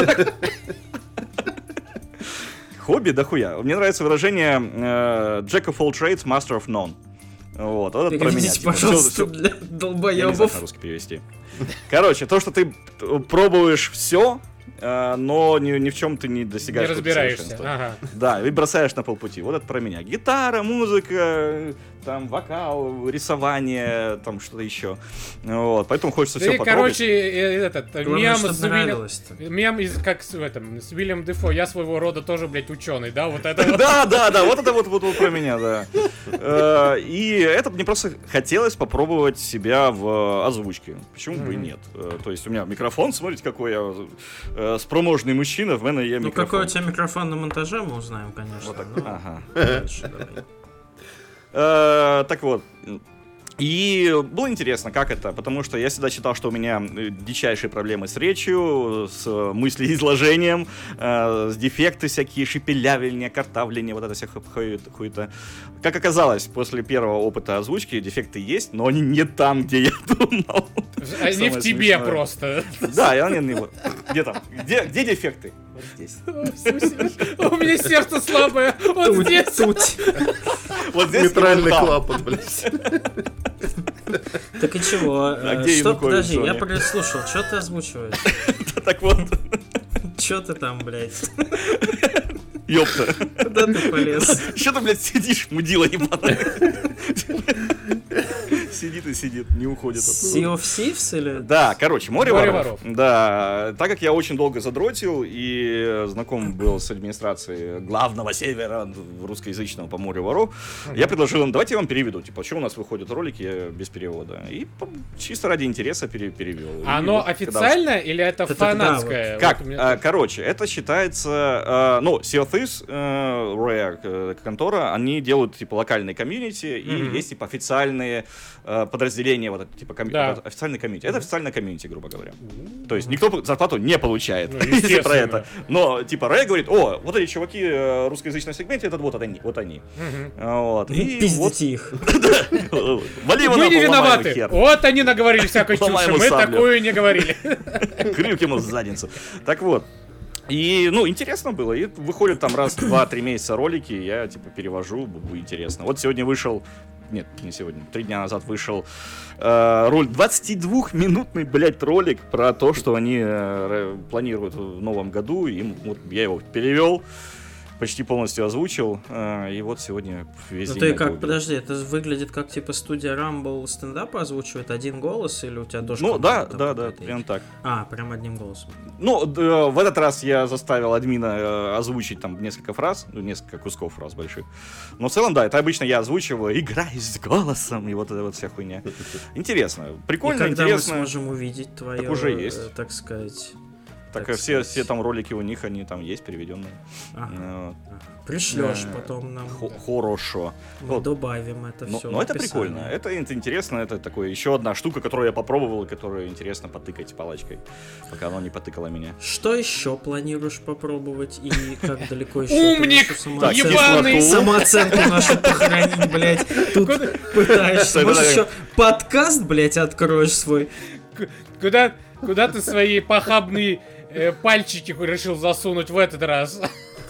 Хобби дохуя. Мне нравится выражение э, Jack of all trades, master of none. Вот, вот это про меня. Типа, пожалуйста, все, для долбоебов. Я не знаю, на русский перевести. Короче, то, что ты пробуешь все, но ни, ни в чем ты не достигаешь. Не разбираешься. Ага. Да, и бросаешь на полпути. Вот это про меня. Гитара, музыка, там вокал, рисование, там что-то еще. Вот, поэтому хочется да все потрогать. Короче, этот мем с Уильям, мем из как с этом с Уильям Дефо. Я своего рода тоже, блядь, ученый, да, вот это. Да, да, да, вот это вот вот про меня, да. И это мне просто хотелось попробовать себя в озвучке. Почему бы и нет? То есть у меня микрофон, смотрите, какой я спроможный мужчина, в мене є мікрофон. Ну какой у тебя микрофон на монтаже, мы узнаем, конечно. Вот так. Ну, ага. Дальше, э, так вот. И было интересно, как это, потому что я всегда считал, что у меня дичайшие проблемы с речью, с мыслеизложением, э, с дефекты всякие, шепелявление, картавление, вот это вся хуета. Как оказалось, после первого опыта озвучки дефекты есть, но они не там, где я думал. Они в тебе смешное. Просто. Да, я не его. Где там? Где, где дефекты? Вот здесь. У меня сердце слабое. Вот здесь. Вот здесь нейтральный клапан, блядь. Так и чего? Что, подожди, я прослушал, что ты озвучиваешь? Так вот. Что ты там, блядь? Ёпта. Куда ты полез? Что ты, блядь, сидишь, мудила ебаная? Сидит и сидит, не уходит оттуда. Sea of Thieves или? Да, короче, море, море воров. воров. Да, так как я очень долго задротил и знаком был с администрацией главного севера русскоязычного по морю воров, uh-huh. я предложил им, давайте я вам переведу, типа, что у нас выходят ролики без перевода. И чисто ради интереса пере- перевел. А оно вот, официально когда... или это, это фанатское? Вот. Как? Вот меня... Короче, это считается, ну, Sea of Thieves, Rare контора, они делают, типа, локальные комьюнити, uh-huh. и есть, типа, официальные э, подразделение, вот это, типа, коми- Да. вот, официальный комьюнити. Это официальная комьюнити, грубо говоря. То есть никто зарплату не получает, Ну, если про естественно. это. Но, типа, Рэй говорит, о, вот эти чуваки э, в русскоязычном сегменте, это вот они. Вот они. Мгм. Вот. И Пиздите вот, их. вали его Мы нахуй, не ломай ему виноваты. хер. Вот они наговорили всякой Ломай чуши, ему мы саблю. такую не говорили. Крюк ему в задницу. Так вот. И, ну, интересно было. И выходят там раз, два, три месяца ролики, я, типа, перевожу, бу- интересно. Вот сегодня вышел... Нет, не сегодня. Три дня назад вышел э, роль двадцатидвухминутный, блядь, ролик про то, что они э, планируют в новом году. И вот я его перевел, почти полностью озвучил. Э, и вот сегодня весь Ну день ты на это как, убил. подожди, это выглядит как типа студия Rumble стендап озвучивает один голос или у тебя дошка? Ну, да, там да, да, какая-то прям есть? так. А, прям одним голосом. Ну, д- в этот раз я заставил админа э, озвучить там несколько фраз, ну, несколько кусков фраз больших. Но в целом, да, это обычно я озвучиваю, играю с голосом, и вот эта вот вся хуйня. Интересно, И прикольно, когда интересно. мы сможем увидеть твое, Так уже есть. э, так сказать... Так, так и все, сказать. все там ролики у них, они там есть переведенные. Ага, Ну, ага. Пришлешь Э, потом нам. хо- Хорошо. Мы Вот. добавим это Но, все. но это прикольно, это, это интересно, это такое еще одна штука, которую я попробовал, и которую интересно потыкать палочкой, пока оно не потыкало меня. Что еще планируешь попробовать и как далеко еще? Умник! ты нашу Так, самооценку- ебаный! Самооценку нашу похоронить, блядь. Тут пытаешься. Может еще подкаст, блядь, откроешь свой? Куда, куда ты свои похабные э, пальчики решил засунуть в этот раз?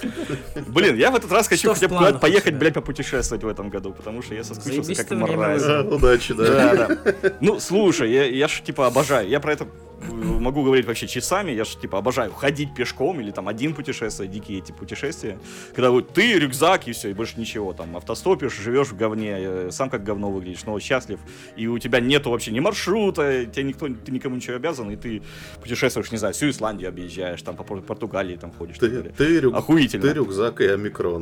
Блин, я в этот раз хочу Что в хотя бы планах куда-то у поехать, тебя? блядь, попутешествовать в этом году, потому что я соскучился Заебись как ты время мразь. выбрал. А, удачи, да. Да, да. Ну, слушай, я, я ж, типа, обожаю. Я про это э, могу говорить вообще часами. Я ж, типа, обожаю ходить пешком или там один путешествие, дикие эти путешествия. Когда вот ты, рюкзак и все, и больше ничего. Там автостопишь, живешь в говне, э, сам как говно выглядишь, но счастлив. И у тебя нету вообще ни маршрута, тебе никто, ты никому ничего обязан, и ты путешествуешь, не знаю, всю Исландию объезжаешь, там по Пор- Португалии там ходишь. и так Ты, далее. ты, рюк- Охуительно. ты рюкзак и омикрон.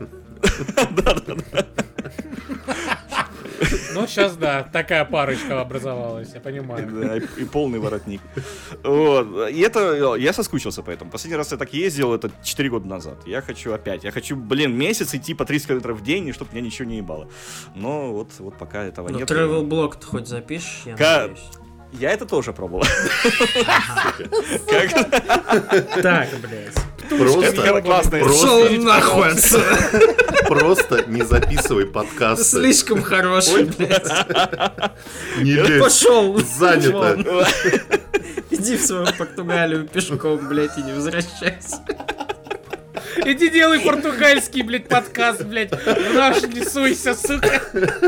Ну, сейчас, да, такая парочка образовалась, я понимаю. Да, и, и полный воротник. Вот. И это, я соскучился поэтому. Последний раз я так ездил, это четыре года назад. Я хочу опять. Я хочу, блин, месяц идти по тридцать километров в день, и чтобы меня ничего не ебало. Но вот, вот пока этого Ну, нет. travel блог ты хоть запишешь, я Ка- надеюсь. Я это тоже пробовал. Так, блядь. Просто, Как классно. Шел просто, нахуй отсюда. просто не записывай подкасты. Слишком хороший, блядь. Не лезь. Пошел. Занято. Иди в свою Португалию пешком, блядь, и не возвращайся. Иди делай португальский, блядь, подкаст, блядь. В наш не суйся, сука.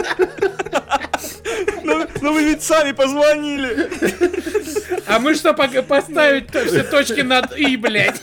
Ну, ну вы ведь сами позвонили. А мы что, пок- поставить то- все точки над «и», блядь?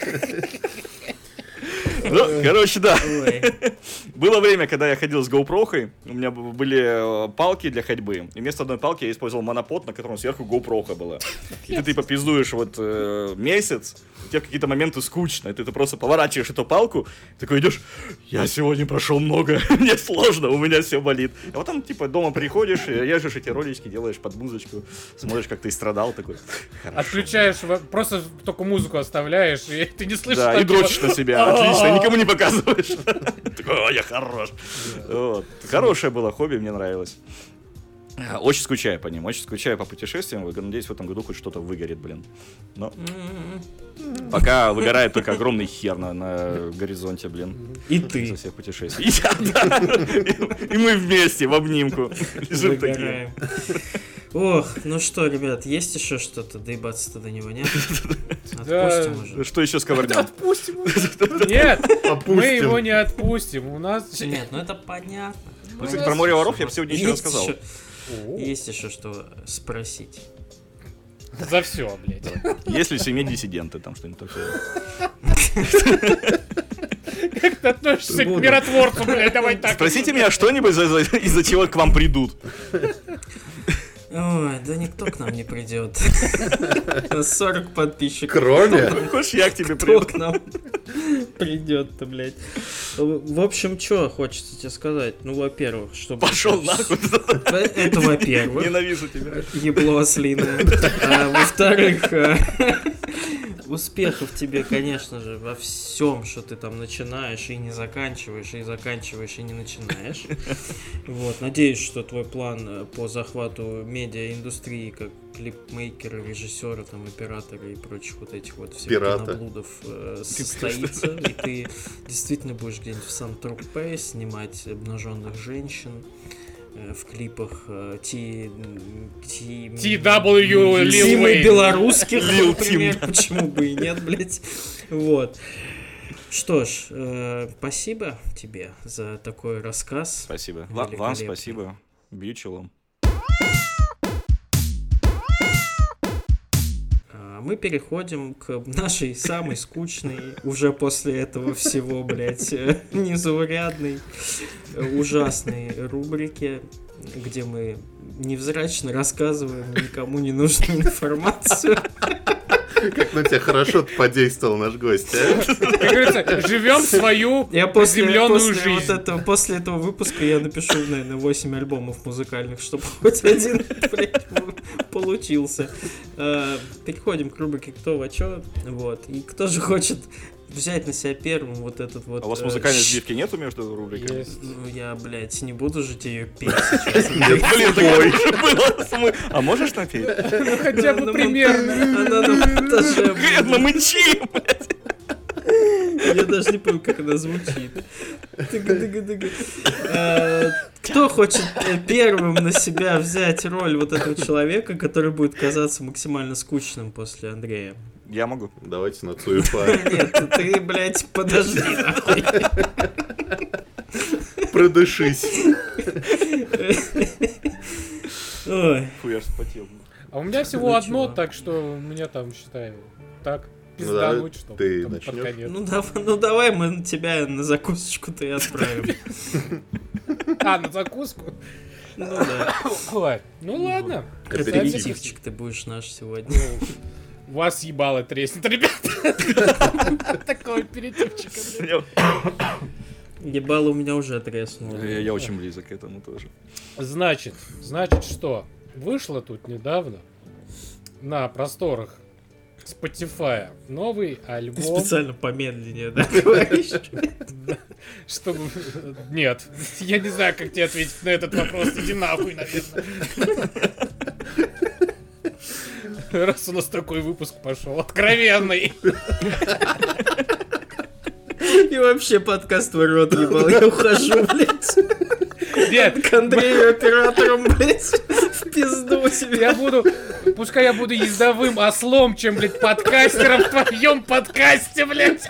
Ну, короче, да. Ой. Было время, когда я ходил с GoPro-хой, у меня б- были э, палки для ходьбы, и вместо одной палки я использовал монопод, на котором сверху GoPro-ха была. И ты типа пиздуешь вот э, месяц, у тебя в какие-то моменты скучно, и ты, ты просто поворачиваешь эту палку, такой идешь, я сегодня прошел много, мне сложно, у меня все болит. А потом типа дома приходишь, и режешь эти ролички, делаешь под музычку, смотришь, как ты страдал, такой, хорошо. Отключаешь, во- просто только музыку оставляешь, и ты не слышишь. Да, там и типа, дрочишь на себя, отлично, никому не показываешь. Такой, о, я хорош. Вот. Хорошее было хобби, мне нравилось. Очень скучаю по ним, очень скучаю по путешествиям. Надеюсь, в этом году хоть что-то выгорит, блин. Но пока выгорает только огромный хер на, на горизонте, блин. И Со ты. всех путешествий. И я, да. И мы вместе в обнимку лежим такие. Выгораем. Ох, ну что, ребят, есть еще что-то? Доебаться-то до него, нет? Отпустим уже. Что еще сковырнем? Отпустим его. Нет, мы Опустим. его не отпустим. У нас... Нет, ну это понятно. Ну, кстати, про море воров я бы сегодня еще Есть рассказал. еще- Есть еще что спросить. За все, блядь. Если в семье диссиденты, там что-нибудь такое. Как ты относишься к Буду. миротворцу, блядь, давай так. Спросите меня что-нибудь, из-за из-за чего к вам придут. Ой, да никто к нам не придет. У нас сорок подписчиков. Кроме... Хочешь, я к тебе Кто приду? к нам придет-то, блядь? В общем, что хочется тебе сказать? Ну, во-первых, чтобы... Пошел нахуй. Это во-первых. Ненавижу тебя. Ебло ослиное. А, во-вторых, а, Успехов тебе, конечно же, во всем, что ты там начинаешь и не заканчиваешь, и заканчиваешь и не начинаешь. Вот, надеюсь, что твой план по захвату медиаиндустрии, как клипмейкера, режиссера, там, оператора и прочих вот этих вот всех киноблудов э, состоится, и ты действительно будешь где-нибудь в Сан-Тропе снимать обнаженных женщин в клипах Ти... Ти... ти дабл ю Lil Wayne. Белорусских, например, почему бы и нет, блять. Вот. Что ж, э, спасибо тебе за такой рассказ. Спасибо. Вам спасибо. Бью челом. Мы переходим к нашей самой скучной, уже после этого всего, блядь, незаурядной, ужасной рубрике, где мы невзрачно рассказываем никому не нужную информацию. Как на тебя хорошо подействовал наш гость, а? Как говорится, живем свою я после, приземленную после жизнь. Вот этого, после этого выпуска я напишу, наверное, восемь альбомов музыкальных, чтобы хоть один, блядь, получился. Переходим к рубрике «Кто во чё?». Вот. И кто же хочет взять на себя первым вот этот вот... А у вас музыкальной сбивки нету между рубриками? Ну, я, блядь, не буду же тебе ее петь сейчас. Нет, блин, такое было. А можешь напеть? Ну, хотя бы примерно. Она на монтаже. Вредно мычи, блядь. Я даже не помню, как она звучит. Кто хочет первым на себя взять роль вот этого человека, который будет казаться максимально скучным после Андрея? Я могу. Давайте на Цуефа. Нет, ты, блядь, подожди, нахуй. Продышись. Ой. Фу, я ж вспотел. А у меня всего Ну, одно, чего? так что мне там, считаю, так, Ну, пиздануть, да, что ты там под начнёшь? конец. Ну, дав- ну давай мы тебя на закусочку-то и отправим. А, на закуску? Ну да. Ой, ну ладно. Аперитив. Аперитивчик ты будешь наш сегодня. У вас ебало треснет, ребята. Такой аперитивчик. блин. Ебало у меня уже треснуло. Я, я очень близок к этому тоже. Значит, значит что? Вышло тут недавно на просторах Spotify новый Ты альбом. специально помедленнее, да, говоришь? Чтобы... Нет, я не знаю, как тебе ответить на этот вопрос. Иди нахуй, наверное. Раз у нас такой выпуск пошел, откровенный. И вообще подкаст твой рот ебал, я ухожу, блядь. Нет, К Андрею оператором, блядь, в пизду себе. я буду... Пускай я буду ездовым ослом, чем, блядь, подкастером в твоем подкасте, блядь.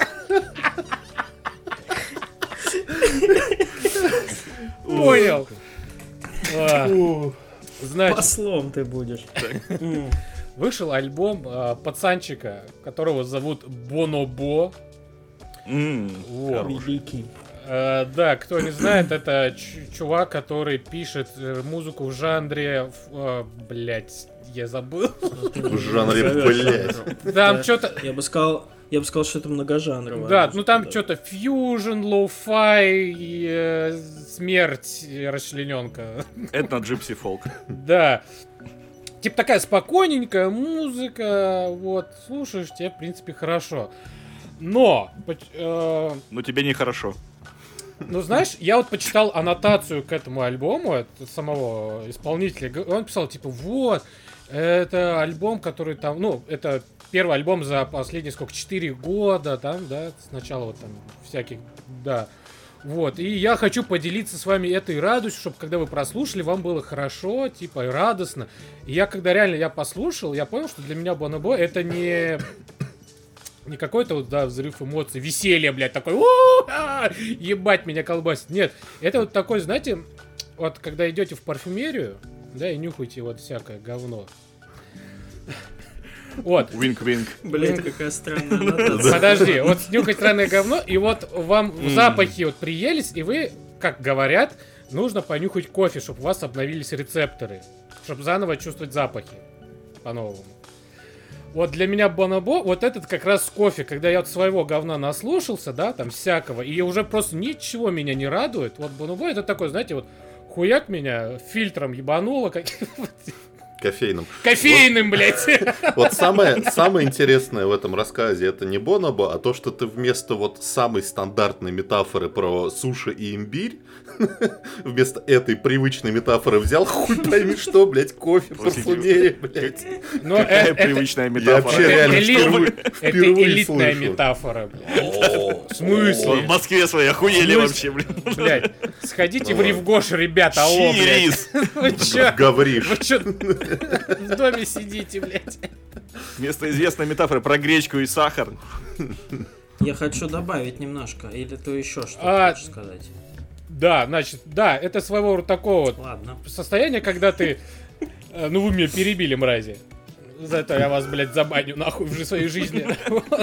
Понял. А, Значит, Послом ты будешь. М. вышел альбом а, пацанчика, которого зовут Бонобо. М, Вот. хорош. Великий. Э, да, кто не знает, это ч- чувак, который пишет э, музыку в жанре... Э, блять, я забыл. В жанре, блядь. Там Да. что-то... Я бы сказал, я бы сказал, что это многожанрово. Да, ну там что-то фьюжн, лоу-фай, и, э, смерть, и расчлененка. Это на Gypsy Folk. Да. Типа такая спокойненькая музыка, вот, слушаешь, тебе, в принципе, хорошо. Но, поч- э, Но тебе нехорошо. ну, знаешь, я вот почитал аннотацию к этому альбому от самого исполнителя. Г- Он писал, типа, вот, это альбом, который там, ну, это первый альбом за последние, сколько, четыре года, там, да, сначала вот там всяких, да. Вот, и я хочу поделиться с вами этой радостью, чтобы когда вы прослушали, вам было хорошо, типа, и радостно. И я, когда реально я послушал, я понял, что для меня Бонобо это не... Не какой-то вот, да, взрыв эмоций, веселье, блядь, такой, у-а, ебать, меня колбасит. Нет, это вот такой, знаете, вот когда идете в парфюмерию, да, и нюхаете вот всякое говно. Вот. Винк-винк. Блять, какая странная аннотация. Подожди, вот нюхать странное говно, и вот вам в запахи вот приелись, и вы, как говорят, нужно понюхать кофе, чтобы у вас обновились рецепторы, чтобы заново чувствовать запахи по-новому. Вот для меня Бонобо, вот этот как раз кофе, когда я от своего говна наслушался, да, там всякого, и уже просто ничего меня не радует. Вот Бонобо это такой, знаете, вот хуяк меня фильтром ебануло, как... Кофейным. Кофейным, блядь. Вот самое, самое интересное в этом рассказе это не Бонобо, а то, что ты вместо вот самой стандартной метафоры про суши и имбирь, вместо этой привычной метафоры взял хуй пойми что, блядь, кофе, парфюмерия, блядь. Какая привычная метафора. Я вообще реально впервые Это элитная метафора, блядь. В смысле? В Москве свои охуели вообще, блин. Блядь, сходите в Ревгош, ребята, алло, блядь. Вы чё? Говоришь. Вы чё в доме сидите, блядь? Вместо известной метафоры про гречку и сахар. Я хочу добавить немножко, или ты еще что-то А, хочешь сказать? Да, значит, да, это своего рода такого вот Ладно. состояние, когда ты... э, Ну, вы меня перебили, мрази. За это я вас, блядь, забаню нахуй в своей жизни. Вот.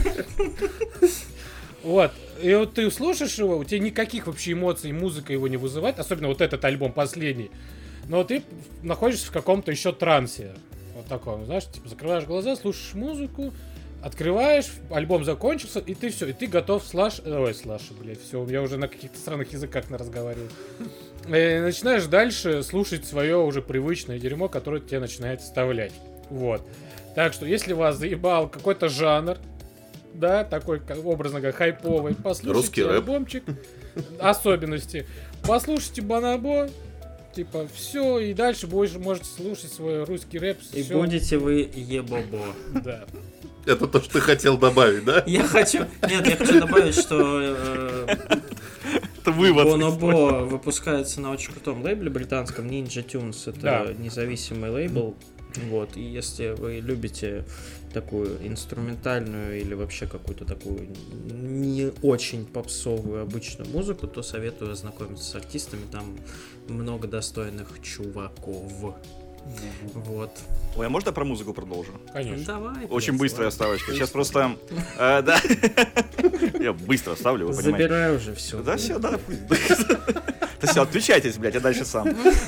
Вот. И вот ты слушаешь его, у тебя никаких вообще эмоций, музыка его не вызывает, особенно вот этот альбом последний. Но ты находишься в каком-то еще трансе. Вот таком, знаешь, типа закрываешь глаза, слушаешь музыку, открываешь, альбом закончился, и ты все, и ты готов слаш... Ой, слаш, блядь, все, я уже на каких-то странных языках на разговариваю. И начинаешь дальше слушать свое уже привычное дерьмо, которое тебе начинает вставлять. Вот. Так что, если вас заебал какой-то жанр, да, такой, образно говоря, хайповый, послушайте альбомчик, особенности, послушайте Бонобо, типа, все, и дальше будешь, можете слушать свой русский рэп. И всё. будете вы ебобо. Да. Это то, что ты хотел добавить, да? Я хочу... Нет, я хочу добавить, что э, Это вывод. Бонобо выпускается на очень крутом лейбле британском, Ninja Tunes. Это Да. независимый лейбл. Вот, и если вы любите такую инструментальную или вообще какую-то такую не очень попсовую обычную музыку, то советую ознакомиться с артистами, там много достойных чуваков. Вот. Ой, а можно про музыку продолжу? Конечно. Давай. Очень блядь, быстрая ладно. вставочка. Сейчас просто... э, Да. Я быстро вставлю, вы понимаете. Забирай уже все. Да все, да. пусть. Да все, отключайтесь, блядь, я дальше сам.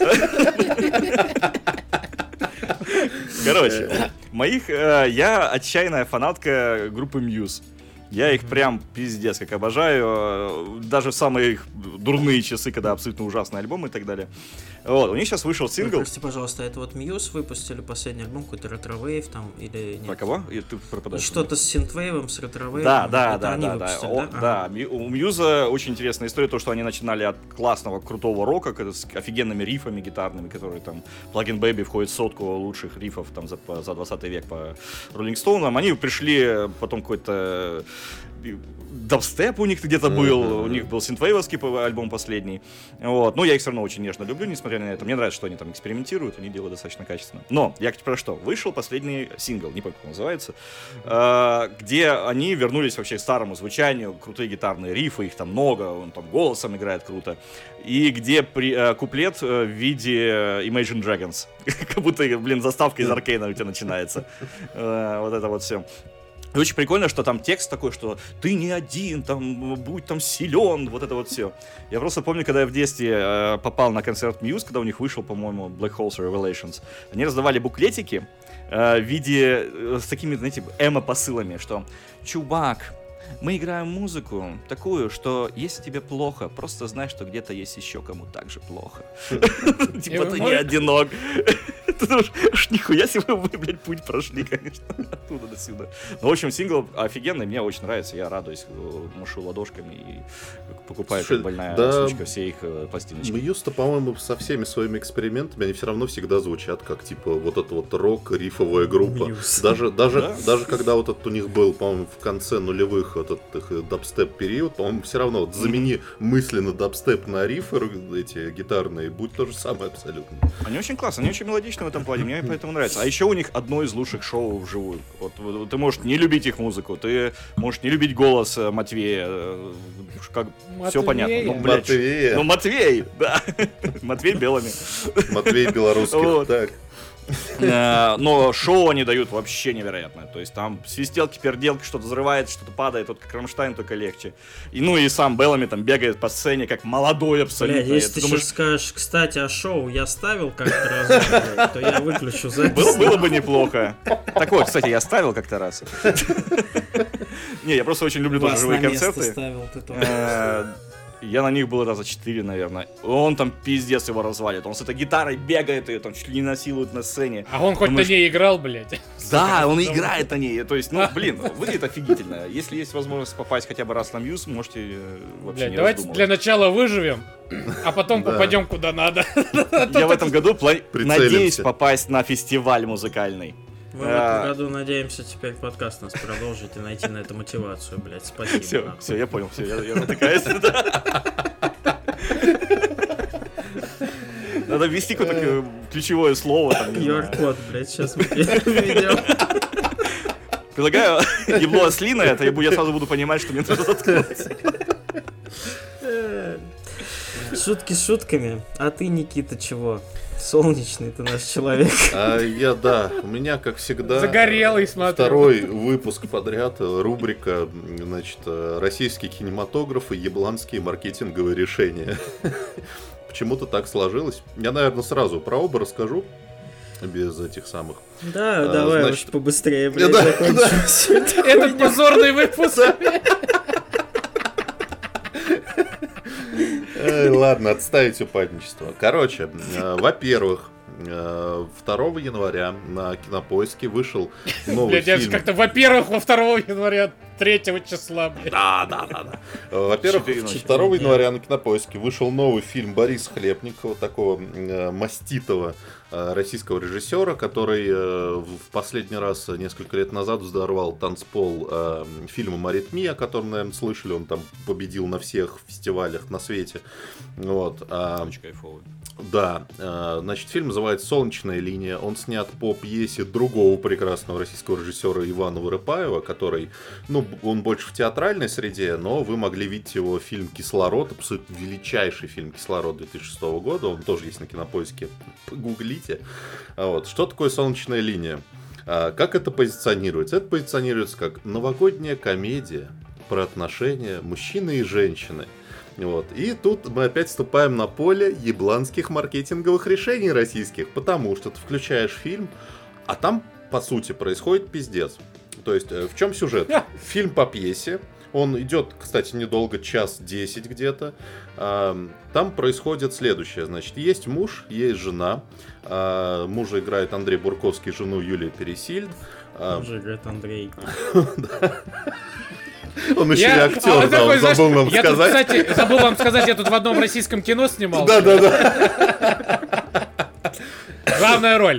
Короче, моих... э, я отчаянная фанатка группы Muse. Я их прям пиздец как обожаю. Даже в самые их дурные часы, когда абсолютно ужасные альбомы и так далее. Вот, у них сейчас вышел сингл. Прости, пожалуйста, это вот Muse выпустили последний альбом, какой-то ретро-вейв там или нет? Про кого? И ты пропадаешь. Что-то с синтвейвом, с ретро-вейвом. Да, да, это да, они да, да. выпустили, О, да? да. Ага. Мью- У Мьюза очень интересная история, то, что они начинали от классного, крутого рока, когда с офигенными рифами гитарными, которые там Plug-in Baby входит в сотку лучших рифов там за, по- за двадцатый век по Rolling Stone'ам. Они пришли, потом какой-то дабстеп у них где-то был, Mm-hmm. у них был синтвейвовский альбом последний. Вот. Но я их все равно очень нежно люблю, несмотря на это. Мне нравится, что они там экспериментируют, они делают достаточно качественно. Но, я про что? Вышел последний сингл, не помню, как он называется, э, где они вернулись вообще к старому звучанию, крутые гитарные рифы, их там много, он там голосом играет круто. И где при, э, куплет э, в виде Imagine Dragons. Как будто, блин, заставка из Аркейна у тебя начинается. Э, вот это вот все. И очень прикольно, что там текст такой, что ты не один, там, будь там силен, вот это вот все. Я просто помню, когда я в детстве э, попал на концерт Muse, когда у них вышел, по-моему, Black Holes Revelations, они раздавали буклетики э, в виде, э, с такими, знаете, эмо-посылами, что «Чувак, мы играем музыку такую, что если тебе плохо, просто знай, что где-то есть еще кому так же плохо». Типа ты не одинок. Ты думаешь, нихуя себе вы, блядь, путь прошли, конечно, оттуда до сюда. Ну, в общем, сингл офигенный, мне очень нравится, я радуюсь, машу ладошками и покупаю, как больная сучка, все их пластиночки. Мьюз-то, по-моему, со всеми своими экспериментами, они все равно всегда звучат как, типа, вот эта вот рок-рифовая группа. Muse. Даже, даже, Да? даже когда вот этот у них был, по-моему, в конце нулевых вот этот их дабстеп-период, по-моему, все равно вот замени мысленно дабстеп на рифы эти гитарные, будь то же самое абсолютно. Они очень классные, они очень мелодичны в этом плане, мне поэтому нравится. А еще у них одно из лучших шоу вживую. Вот, вот, ты можешь не любить их музыку, ты можешь не любить голос э, Матвея, э, как все понятно. Ну, блядь, Матвей, ну, Матвей, да. Матвей белыми. Матвей белорусских, Вот. так. Э, Но шоу они дают вообще невероятное. То есть там свистелки, перделки, что-то взрывается, что-то падает. Вот как Рамштайн, только легче. И ну и сам Беллами там бегает по сцене, как молодой абсолютно. Бля, если И ты думаешь, сейчас скажешь, кстати, а шоу я ставил как-то раз, блядь, то я выключу запись. Было, было бы неплохо. Так вот, кстати, я ставил как-то раз. Не, я просто очень люблю тоже Вас живые на место концерты. ставил, ты тоже. Э, Я на них был раза четыре, наверное. Он там пиздец его развалит. Он с этой гитарой бегает и там чуть ли не насилует на сцене. А он хоть Думаешь, на ней играл, блядь. Да, он играет на ней. То есть, ну, блин, выглядит офигительно. Если есть возможность попасть хотя бы раз на Мьюз, можете э, вообще Блядь, не давайте раздумывать. для начала выживем, а потом Да. попадем куда надо. Я в этом году пла- Прицелимся. надеюсь попасть на фестиваль музыкальный. Мы в А. этом году надеемся теперь подкаст нас продолжить и найти на это мотивацию, блядь. Спасибо. Все, нахуй. все, я понял, все, я, я натыкаюсь. Надо ввести какое-то ключевое слово. там, не ку ар знаю. код, блядь, сейчас мы переведем. Предлагаю ебло ослиное, это я бу- я сразу буду понимать, что мне нужно заткнуться. Шутки шутками, а ты, Никита, чего? Солнечный ты наш человек. А я, да, у меня, как всегда... Загорелый, смотрю. Второй выпуск подряд, э, рубрика, значит, э, российский кинематограф и ебланские маркетинговые решения. Почему-то так сложилось. Я, наверное, сразу про оба расскажу, без этих самых. Да, А, давай значит- уж побыстрее, блядь, Да, закончим всё это. Этот позорный выпуск. Эй, ладно, отставить упадничество. Короче, э, во-первых, э, второго января на Кинопоиске вышел новый Блядь, я же фильм. как-то, во-первых, во второго января, третьего числа, блядь. Да, да, да, да. Э, Во-первых, Четыре ночи. второго января на Кинопоиске вышел новый фильм Бориса Хлебникова, такого э, маститого э, российского режиссера, который э, в последний раз э, несколько лет назад взорвал танцпол э, фильмом «Аритмия», о котором, наверное, слышали. Он там победил на всех фестивалях на свете. Вот. а, Очень кайфовый. Да, э, значит, фильм называется «Солнечная линия». Он снят по пьесе другого прекрасного российского режиссера Ивана Вырыпаева, который, ну, он больше в театральной среде, но вы могли видеть его фильм «Кислород», абсолютно величайший фильм «Кислород» две тысячи шестого года, он тоже есть на Кинопоиске, погуглите. Вот. Что такое «Солнечная линия»? А, как это позиционируется? Это позиционируется как новогодняя комедия про отношения мужчины и женщины. Вот. И тут мы опять вступаем на поле ебланских маркетинговых решений российских, потому что ты включаешь фильм, а там, по сути, происходит пиздец. То есть, э, в чем сюжет? Фильм по пьесе, он идет, кстати, недолго, час десять где-то. А, там происходит следующее, значит, есть муж, есть жена. А, мужа играет Андрей Бурковский, жену Юлия Пересильд. А, Уже говорит Андрей. он еще и Я- актер, а, да, такой, он знаешь, забыл нам я тут, сказать. кстати, забыл вам сказать, я тут в одном российском кино снимался. Да-да-да. Главная роль.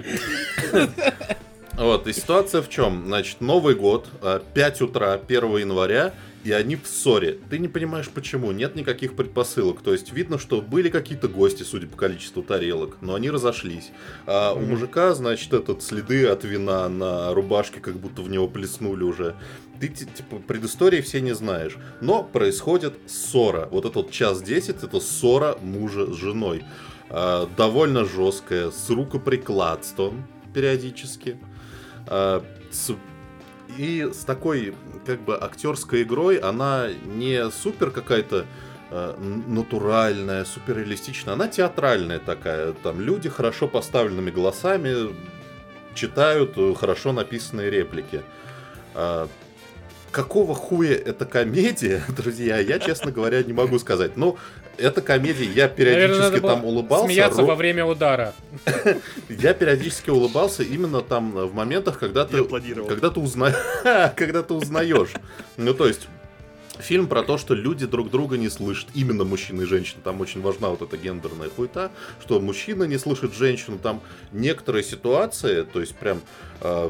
Вот, и ситуация в чем? Значит, Новый год, э, пять утра, первого января, и они в ссоре. Ты не понимаешь почему, нет никаких предпосылок. То есть видно, что были какие-то гости, судя по количеству тарелок, но они разошлись. А у мужика, значит, этот следы от вина на рубашке, как будто в него плеснули уже. Ты, ти- типа, предыстории все не знаешь. Но происходит ссора. Вот этот час десять, это ссора мужа с женой. А, довольно жесткая, с рукоприкладством периодически. А, с- и с такой, как бы, актерской игрой, она не супер какая-то э, н- натуральная, супер реалистичная, она театральная такая. Там люди хорошо поставленными голосами читают э, хорошо написанные реплики. А, какого хуя это комедия, друзья, я, честно говоря, не могу сказать. Ну, это комедия, я периодически Наверное, надо было там улыбался. смеяться ро- во время удара. Я периодически улыбался именно там в моментах, когда ты, аплодировал. когда ты, узна... когда ты узнаешь. Ну, то есть, фильм про то, что люди друг друга не слышат. Именно мужчина и женщина. Там очень важна вот эта гендерная хуета, что мужчина не слышит женщину. Там некоторые ситуации, то есть прям э,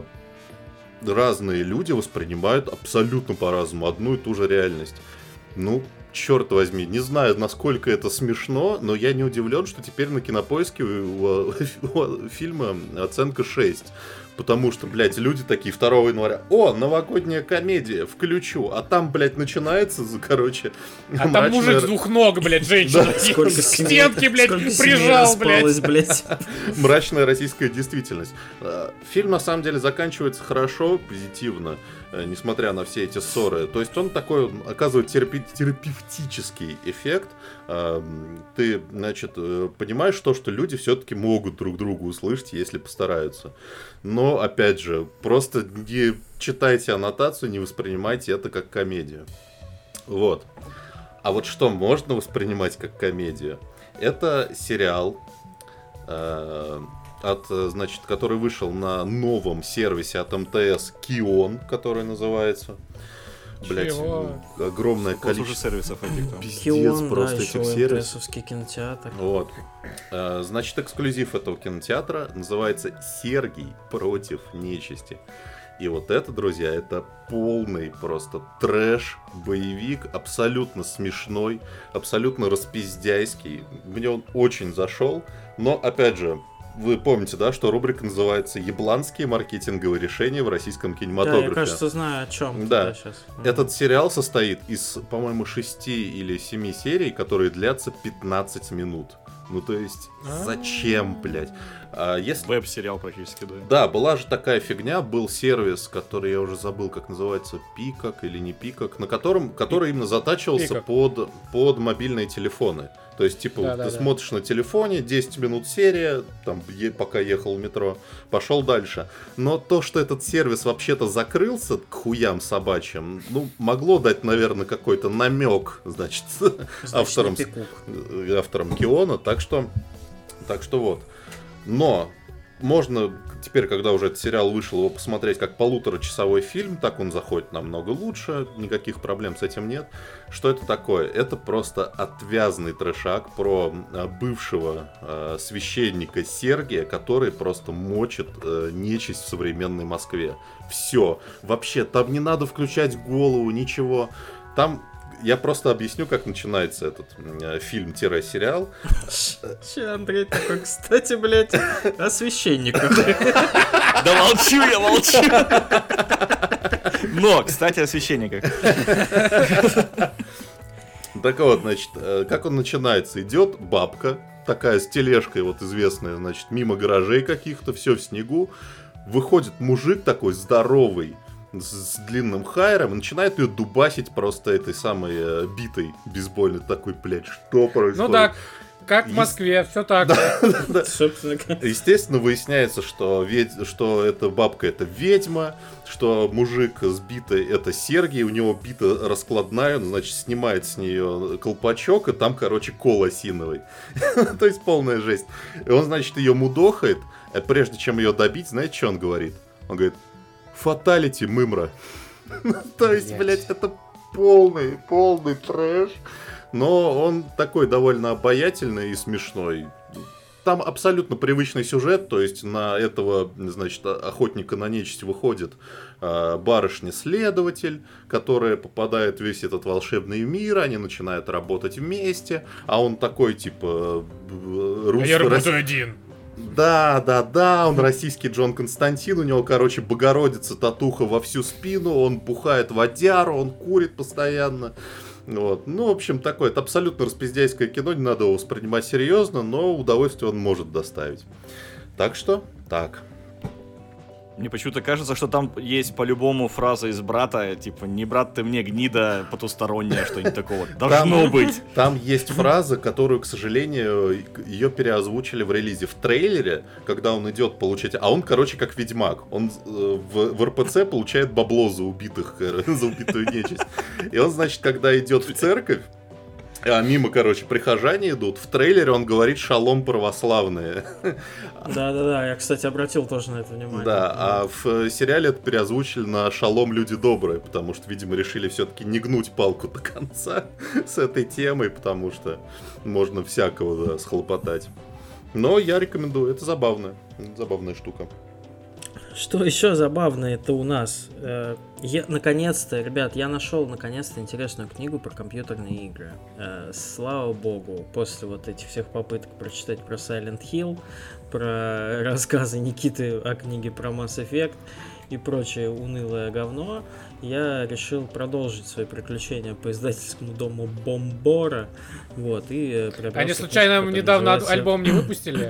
разные люди воспринимают абсолютно по-разному одну и ту же реальность. Ну, черт возьми, не знаю, насколько это смешно, но я не удивлен, что теперь на Кинопоиске у, у- у фильма оценка шесть. Потому что, блядь, люди такие второго января: о, новогодняя комедия, включу. А там, блядь, начинается, короче, А там мрачная- мужик с двух ног, блядь, женщина. Да, к Сколько семей- стенке, блядь, сколько семей прижал, блядь. распалось, блядь. мрачная российская действительность. Э, Фильм, на самом деле, заканчивается хорошо, позитивно, э, несмотря на все эти ссоры. То есть он такой, он оказывает терапи- терапевтический эффект. Э, Ты, значит, э, понимаешь то, что люди все-таки могут друг друга услышать, если постараются. Но, опять же, просто не читайте аннотацию, не воспринимайте это как комедию. Вот. А вот что можно воспринимать как комедию? Это сериал, э, от, значит, который вышел на новом сервисе от эм тэ эс Кион, который называется. Блять, огромное количество уже сервисов этих. Пиздец, Кион, просто да, этих еще сервисов. МТСовский кинотеатр. Вот. Э, значит, эксклюзив этого кинотеатра называется «Сергий против нечисти». И вот это, друзья, это полный просто трэш, боевик, абсолютно смешной, абсолютно распиздяйский. Мне он очень зашел, но, опять же, вы помните, да, что рубрика называется «Ебланские маркетинговые решения в российском кинематографе». Да, я, кажется, знаю, о чем да. ты сейчас. Этот сериал состоит из, по-моему, шести или семи серий, которые длятся пятнадцать минут. Ну, то есть, зачем, блядь? А если... Веб-сериал практически, да. Да, была же такая фигня, был сервис, который я уже забыл, как называется, Пикок или не Пикок, на котором, который именно затачивался под, под мобильные телефоны. То есть, типа, да, ты да, смотришь да. на телефоне, десять минут серия, там, е- пока ехал в метро, пошел дальше. Но то, что этот сервис вообще-то закрылся к хуям собачьим, ну, могло дать, наверное, какой-то намек, значит, авторам, авторам Киона, так что, так что вот. Но можно теперь, когда уже этот сериал вышел, его посмотреть как полуторачасовой фильм, так он заходит намного лучше, никаких проблем с этим нет. Что это такое? Это просто отвязный трэшак про бывшего э, священника Сергия, который просто мочит э, нечисть в современной Москве. Все. Вообще, там не надо включать голову, ничего. Там... Я просто объясню, как начинается этот э, фильм-сериал. Че, Андрей такой, кстати, блядь, о священниках. Да молчу я, молчу. Но, кстати, о священниках. Так вот, значит, как он начинается? Идет бабка, такая с тележкой, вот известная, значит, мимо гаражей каких-то, все в снегу. Выходит мужик такой здоровый, с длинным хайром, и начинает ее дубасить просто этой самой э, битой бейсбольной. Такой, блядь, что происходит? Ну да, как в Москве, все так. Да, да. Естественно, выясняется, что, ведь, что эта бабка это ведьма, что мужик с битой это Сергий, у него бита раскладная, он, значит, снимает с нее колпачок, и там, короче, кол осиновый. То есть полная жесть. И он, значит, ее мудохает, а прежде чем ее добить, знаете, что он говорит? Он говорит: фаталити, мымра. То есть, блядь, это полный, полный трэш. Но он такой довольно обаятельный и смешной. Там абсолютно привычный сюжет. То есть, на этого, значит, охотника на нечисть выходит э, барышня-следователь, которая попадает в весь этот волшебный мир. Они начинают работать вместе. А он такой, типа... Рус... А я работаю Рос... один. Да, да, да, он российский Джон Константин, у него, короче, Богородица, татуха во всю спину, он бухает водяру, он курит постоянно. Вот. Ну, в общем, такое, это абсолютно распиздяйское кино, не надо его воспринимать серьезно, но удовольствие он может доставить. Так что, так. Мне почему-то кажется, что там есть по-любому фраза из «Брата», типа «Не брат ты мне, гнида потусторонняя», что-нибудь такого. Должно там, быть. Там есть фраза, которую, к сожалению, ее переозвучили в релизе. В трейлере, когда он идет получать... А он, короче, как ведьмак. Он в, в эр пэ цэ получает бабло за убитых, за убитую нечисть. И он, значит, когда идет в церковь, а мимо, короче, прихожане идут. В трейлере он говорит «Шалом, православные». Да-да-да, я, кстати, обратил тоже на это внимание. Да, а в сериале это переозвучили на «Шалом, люди добрые», потому что, видимо, решили все-таки не гнуть палку до конца с этой темой, потому что можно всякого, да, схлопотать. Но я рекомендую, это забавная, забавная штука. Что еще забавно, это у нас. Я, наконец-то, ребят, я нашел наконец-то интересную книгу про компьютерные игры. Слава богу, после вот этих всех попыток прочитать про Silent Hill, про рассказы Никиты о книге про Mass Effect и прочее унылое говно, я решил продолжить свои приключения по издательскому дому Бомбора. Вот, и Они случайно книжку, недавно называется... альбом не выпустили?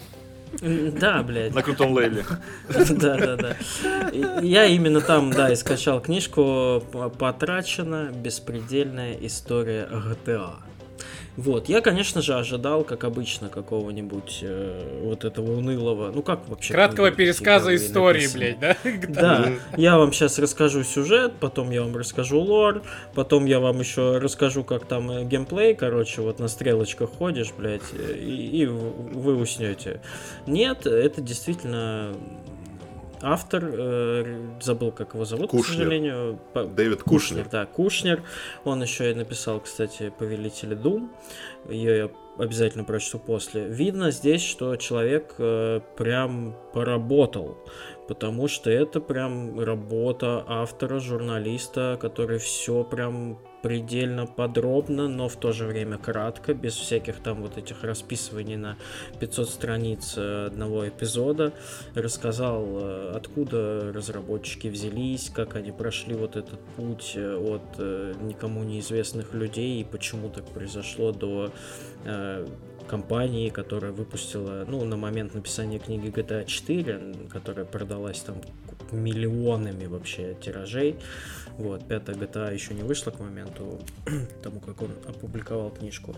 Да, блядь. На крутом лейбле. Да, да, да. Я именно там, да, и скачал книжку «Потрачена беспредельная история джи ти эй». Вот, я, конечно же, ожидал, как обычно, какого-нибудь э, вот этого унылого, ну как вообще... Краткого пересказа истории, написано? блядь, да? Да, я вам сейчас расскажу сюжет, потом я вам расскажу лор, потом я вам еще расскажу, как там э, геймплей, короче, вот на стрелочках ходишь, блядь, и, и вы уснете. Нет, это действительно... Автор, э, забыл, как его зовут, Кушнер. к сожалению. По... Дэвид Кушнер, Кушнер. да, Кушнер. Он еще и написал, кстати, «Повелители Дум». Ее я обязательно прочту после. Видно здесь, что человек э, прям поработал, потому что это прям работа автора, журналиста, который все прям предельно подробно, но в то же время кратко, без всяких там вот этих расписываний на пятьсот страниц одного эпизода, рассказал, откуда разработчики взялись, как они прошли вот этот путь от никому неизвестных людей и почему так произошло до э, компании, которая выпустила, ну, на момент написания книги джи ти эй четыре, которая продалась там миллионами вообще тиражей. Вот, пятая джи ти эй еще не вышла к моменту тому, как он опубликовал книжку.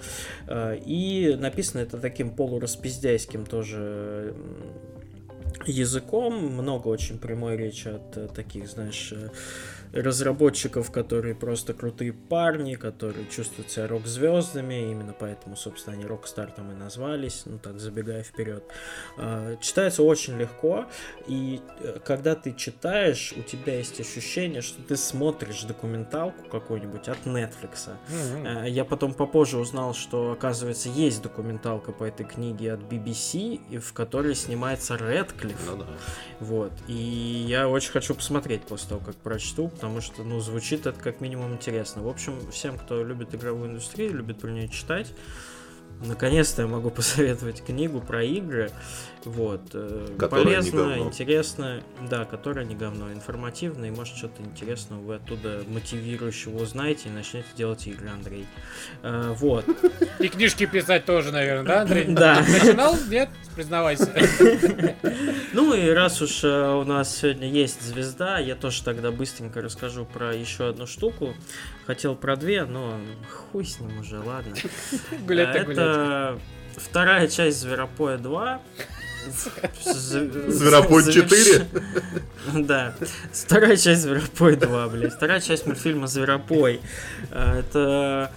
И написано это таким полураспиздяйским тоже языком, много очень прямой речи от таких, знаешь, разработчиков, которые просто крутые парни, которые чувствуют себя рок-звездами, именно поэтому, собственно, они Rockstar там и назвались, ну так, забегая вперед. Читается очень легко, и когда ты читаешь, у тебя есть ощущение, что ты смотришь документалку какую-нибудь от Netflix. Mm-hmm. Я потом попозже узнал, что, оказывается, есть документалка по этой книге от би би си, в которой снимается Рэдклифф. Ну да. Вот. И я очень хочу посмотреть после того, как прочту, потому что, ну, звучит это как минимум интересно. В общем, всем, кто любит игровую индустрию, любит про нее читать, наконец-то я могу посоветовать книгу про игры. Вот. Которая полезно, интересно, да, которая не говно, информативно, и может что-то интересного вы оттуда мотивирующего узнаете и начнете делать игры, Андрей. А, вот. И книжки писать тоже, наверное, да, Андрей? Да. Начинал? Нет? Признавайся. Ну и раз уж у нас сегодня есть звезда, я тоже тогда быстренько расскажу про еще одну штуку. Хотел про две, но хуй с ним уже, ладно. Гулять-то гулять. Это вторая часть Зверопоя два. Зверопой четыре? Да. Вторая часть Зверопой два, блядь. Вторая часть мультфильма Зверопой. Это...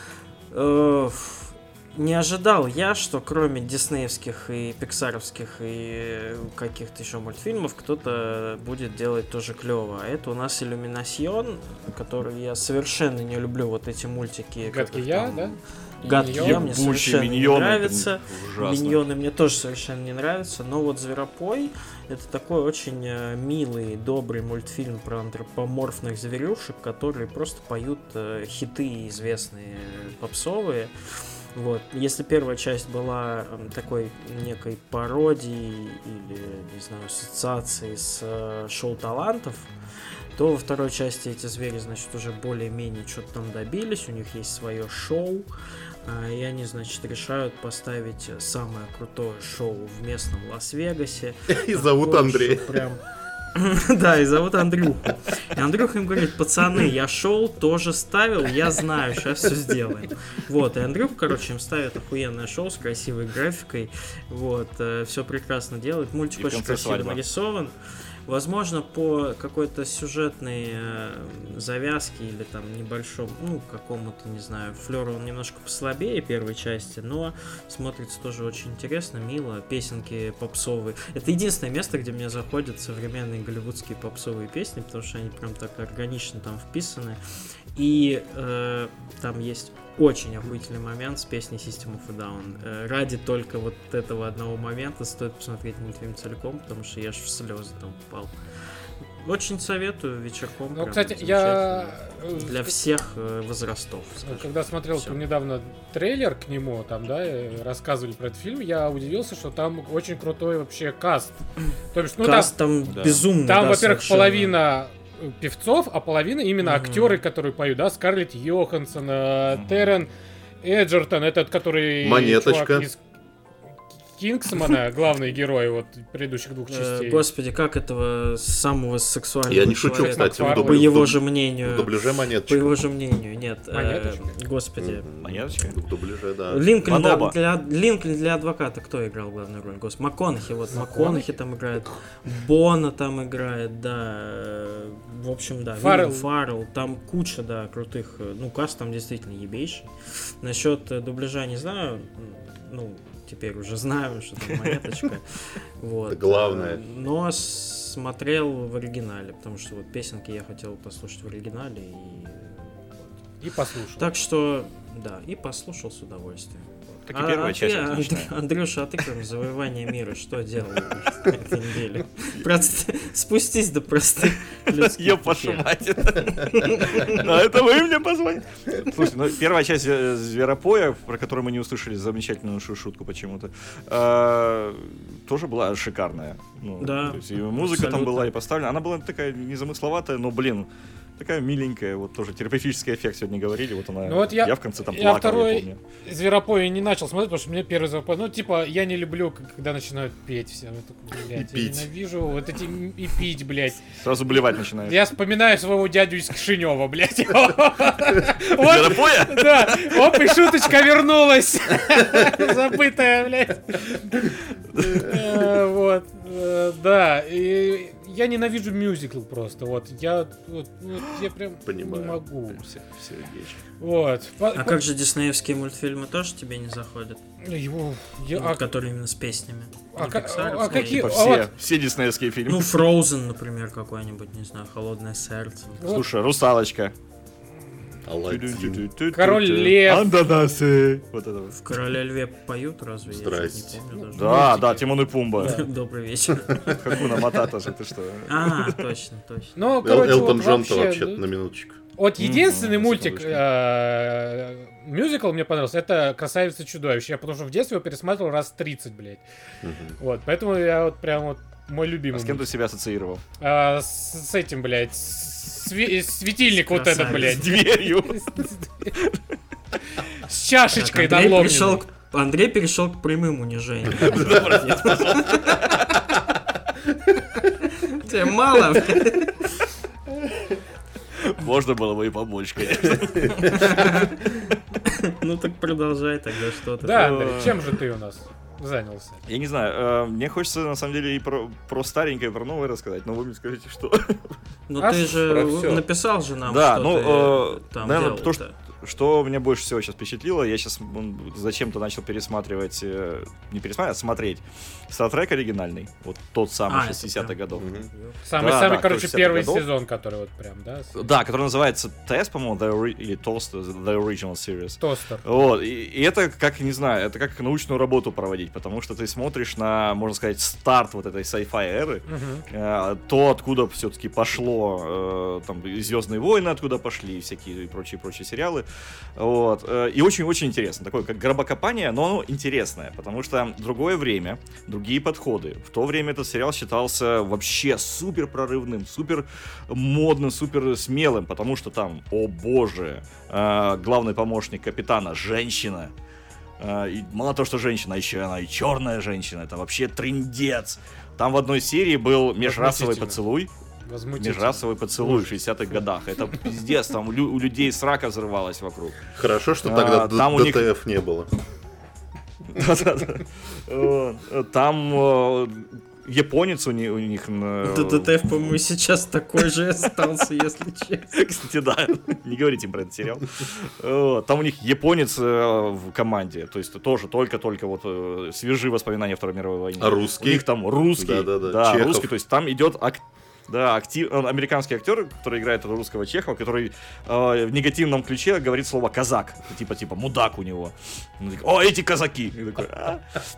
Не ожидал я, что кроме диснеевских и пиксаровских и каких-то еще мультфильмов кто-то будет делать тоже клево. А это у нас Иллюминасьон, который я совершенно не люблю, вот эти мультики. Гадкий я, да? Гадкий я мне совершенно миньоны, не нравится. ужасно. Миньоны мне тоже совершенно не нравятся. Но вот Зверопой — это такой очень э, милый, добрый мультфильм про антропоморфных зверюшек, которые просто поют э, хиты известные, попсовые. Вот. Если первая часть была э, такой некой пародией или, не знаю, ассоциацией с э, шоу талантов, то во второй части эти звери, значит, уже более-менее что-то там добились, у них есть свое шоу, э, и они, значит, решают поставить самое крутое шоу в местном Лас-Вегасе. И зовут Андрей. Прям... Да, и зовут Андрюху. И Андрюха им говорит: пацаны, я шоу тоже ставил, я знаю, сейчас все сделаем. Вот, и Андрюха, короче, им ставит охуенное шоу с красивой графикой. Вот, все прекрасно делает. Мультик И очень красиво свадьба. нарисован. Возможно, по какой-то сюжетной э, завязке или там небольшом, ну, какому-то, не знаю, флеру он немножко послабее первой части, но смотрится тоже очень интересно, мило, песенки попсовые. Это единственное место, где мне заходят современные голливудские попсовые песни, потому что они прям так органично там вписаны. И э, там есть очень охуительный момент с песней System of a Down. Э, ради только вот этого одного момента стоит посмотреть мультфильм целиком, потому что я аж в слезы там попал. Очень советую вечерком. Ну, прям кстати, я... для всех э, возрастов. скажем. Когда смотрел Всё. недавно трейлер к нему, там, да, и рассказывали про этот фильм, я удивился, что там очень крутой вообще каст. То есть, ну, Каст там, да. безумно. там, да, во-первых, совершенно. половина певцов, а половина именно Мгм. актеры, которые поют, да, Скарлетт Йоханссон, э, Мгм. Террен Эджертон, этот, который... Монеточка. чувак из Кингсмана, главный герой вот предыдущих двух частей. Господи, как этого самого сексуального Я не шучу, человека, кстати, в По по дубля- его в же дуб- мнению. в дубляже По монеточка. его же мнению, нет. э, Монеточка? Господи. Монеточка? В дубляже, да. Линкольн Маноба. для, для, Линкольн для адвоката кто играл главную роль? Господи, МакКонахи, вот МакКонахи там играет, Бона там играет, да, э, в общем, да, Фаррелл. Вильям Фаррелл, там куча, да, крутых, э, ну, каст там действительно ебейший. Насчет э, дубляжа не знаю, ну, теперь уже знаю, что там монеточка, вот. Это главное. Э, Но смотрел в оригинале, потому что вот песенки я хотел послушать в оригинале и И послушал. так что, да, и послушал с удовольствием. Так и первая а часть ты, отличная. Анд- Андрюша, а ты кроме завоевания мира что делал на этой неделе? Просто спустись до простых людских Ёб вашу вещей. мать. А это вы мне позвоните. Слушай, ну первая часть э, Зверопоя, про которую мы не услышали замечательную шу- шутку почему-то, э, тоже была шикарная. Ну, Да, то есть и музыка там абсолютно. была и поставлена. Она была такая незамысловатая, но, блин, такая миленькая. Вот тоже терапевтический эффект сегодня говорили. Вот она. Ну вот я- я в конце там Я плакал, я второй помню. Зверопой не начал смотреть, потому что мне первый Зверопой, ну типа я не люблю, к- когда начинают петь все. Вот, такой, блядь, И я пить. ненавижу вот эти м- и пить, блядь. Сразу блевать начинаешь. Я вспоминаю своего дядю из Кишинева, блядь. Вот, Зверопоя? да, оп, и шуточка вернулась. Забытая, блядь. Э, Вот, э, да, и я ненавижу мюзикл просто, вот, я, вот, вот, я прям Понимаю. не могу. Все, все вещи. Вот. По- А как же диснеевские мультфильмы тоже тебе не заходят? Его, я- Ну, а- которые именно с песнями. а Не ка- пиксаровские, а какие- Типа А все, вот- все диснеевские фильмы. Ну, Frozen, например, какой-нибудь, не знаю, «Холодное сердце». Вот. Слушай, «Русалочка». Аладдин. Король Лев. Ананасы. Вот это вот. В «Короле льве» поют разве? Я что-то Здрасте. не помню даже. Да, да, Тимон и Пумба. Добрый вечер. Хакуна Матата же, ты что? А, точно, точно. Ну, Эл- короче, Элтон вот Джон-то вообще, вообще-то ну, на минуточку. вот единственный Мгм, мультик, секундочку. э, мюзикл мне понравился, это «Красавица и чудовище». Я потому что в детстве его пересматривал раз тридцать, блядь. Мгм. Вот, поэтому я вот прям вот мой А любимый. с кем ты мультик. себя ассоциировал? А, с, с этим, блядь, с- све- светильник вот этот, Красавец. блядь. С дверью. С чашечкой Так, Андрей, надломленной. перешел к... Андрей перешел к прямым унижениям. Тебе мало? Можно было бы и помочь, конечно. Ну так продолжай тогда что-то. Да, Андрей, чем же ты у нас занялся? Я не знаю, э, мне хочется на самом деле и про, про старенькое, и про новое рассказать, но вы мне скажите, что. Ну А ты же про всё. написал же нам, Да, что ну, ты э, там наверное, делал-то. то, что- Что меня больше всего сейчас впечатлило, я сейчас зачем-то начал пересматривать, э, не пересматривать, а смотреть Стартрек оригинальный, вот тот самый А, это шестидесятых прям. годов. Мгм. Самый-самый, да, короче, шестидесятых первый годов. сезон, который вот прям, да? с- Да, который называется Тест, по-моему, The Ori- или Toast, The Original Series. Тостер. Вот, и, и это, как, не знаю, это как научную работу проводить, потому что ты смотришь на, можно сказать, старт вот этой sci-fi эры, Мгм. э, то, откуда все-таки пошло, э, там, и «Звездные войны», откуда пошли, и всякие прочие-прочие сериалы, вот, э, и очень-очень интересно, такое, как гробокопание, но оно интересное, потому что другое время, другие подходы, в то время этот сериал считался вообще супер прорывным, супер модным, супер смелым, потому что там, о боже, э, главный помощник капитана — женщина. Э, И мало того, что женщина, еще и она и черная женщина. Это вообще трындец. Там в одной серии был межрасовый Возмутительно. поцелуй. Возмутительно. Межрасовый поцелуй в шестидесятых годах. Это пиздец. Там у лю- у людей срака взрывалась вокруг. Хорошо, что А, тогда д- там у них- ДТФ не было. Да-да-да. Вот. Там э, японец у ни- у них... э, ДТФ, по-моему, сейчас такой же остался, если честно. Кстати, да, не говорите им про этот сериал. Вот, там у них японец э, в команде, то есть тоже только-только вот э, свежие воспоминания о Второй мировой войне. А русский? У них там русский, Да-да-да, да, Чехов. русский, то есть там идет ак- да, актив, он американский актер, который играет этого русского Чехова, который э, в негативном ключе говорит слово «казак», типа, типа, мудак у него. Он такой, о, эти казаки! И такой, «А».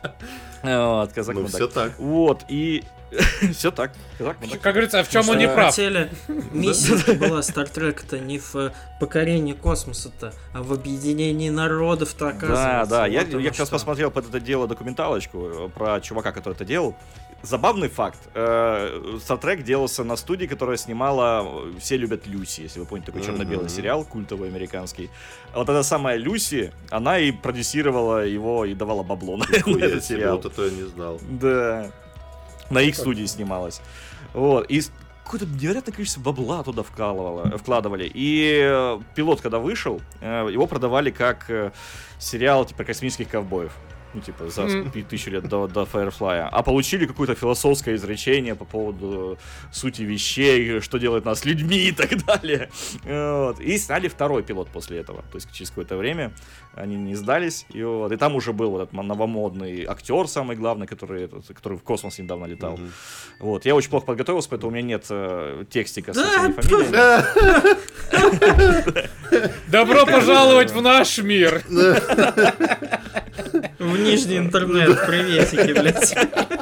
Вот, казак, Ну, мудак. все так. Вот, и все так, казак, мудак. Как говорится, в чем он не Что прав? хотели, миссия была Стартрека-то не в э, покорении космоса-то, а в объединении народов-то, Да, оказывается. да, я, Вот оно я как раз что. посмотрел под это дело документалочку э, про чувака, который это делал. забавный факт. Э, Star Trek делался на студии, которая снимала «Все любят Люси», если вы помните, такой mm-hmm. черно-белый сериал, культовый американский. А вот эта самая Люси, она и продюсировала его, и давала бабло на этот сериал. Вот это я не знал. Да. На их студии снималась. Вот. И какое-то невероятное количество бабла туда вкалывало, вкладывали. И э, пилот, когда вышел, э, его продавали как э, сериал типа космических ковбоев. Ну, типа, за mm-hmm. тысячу лет до, до Firefly. А получили какое-то философское изречение по поводу сути вещей, что делает нас людьми и так далее. Вот. И сняли второй пилот после этого. То есть через какое-то время они не сдались. И, вот. И там уже был вот этот новомодный актер, самый главный, который, который в космос недавно летал. Mm-hmm. Вот. Я очень плохо подготовился, поэтому у меня нет э, текстика с этими фамилиями. Добро пожаловать в наш мир! В нижний интернет, приветики, блядь.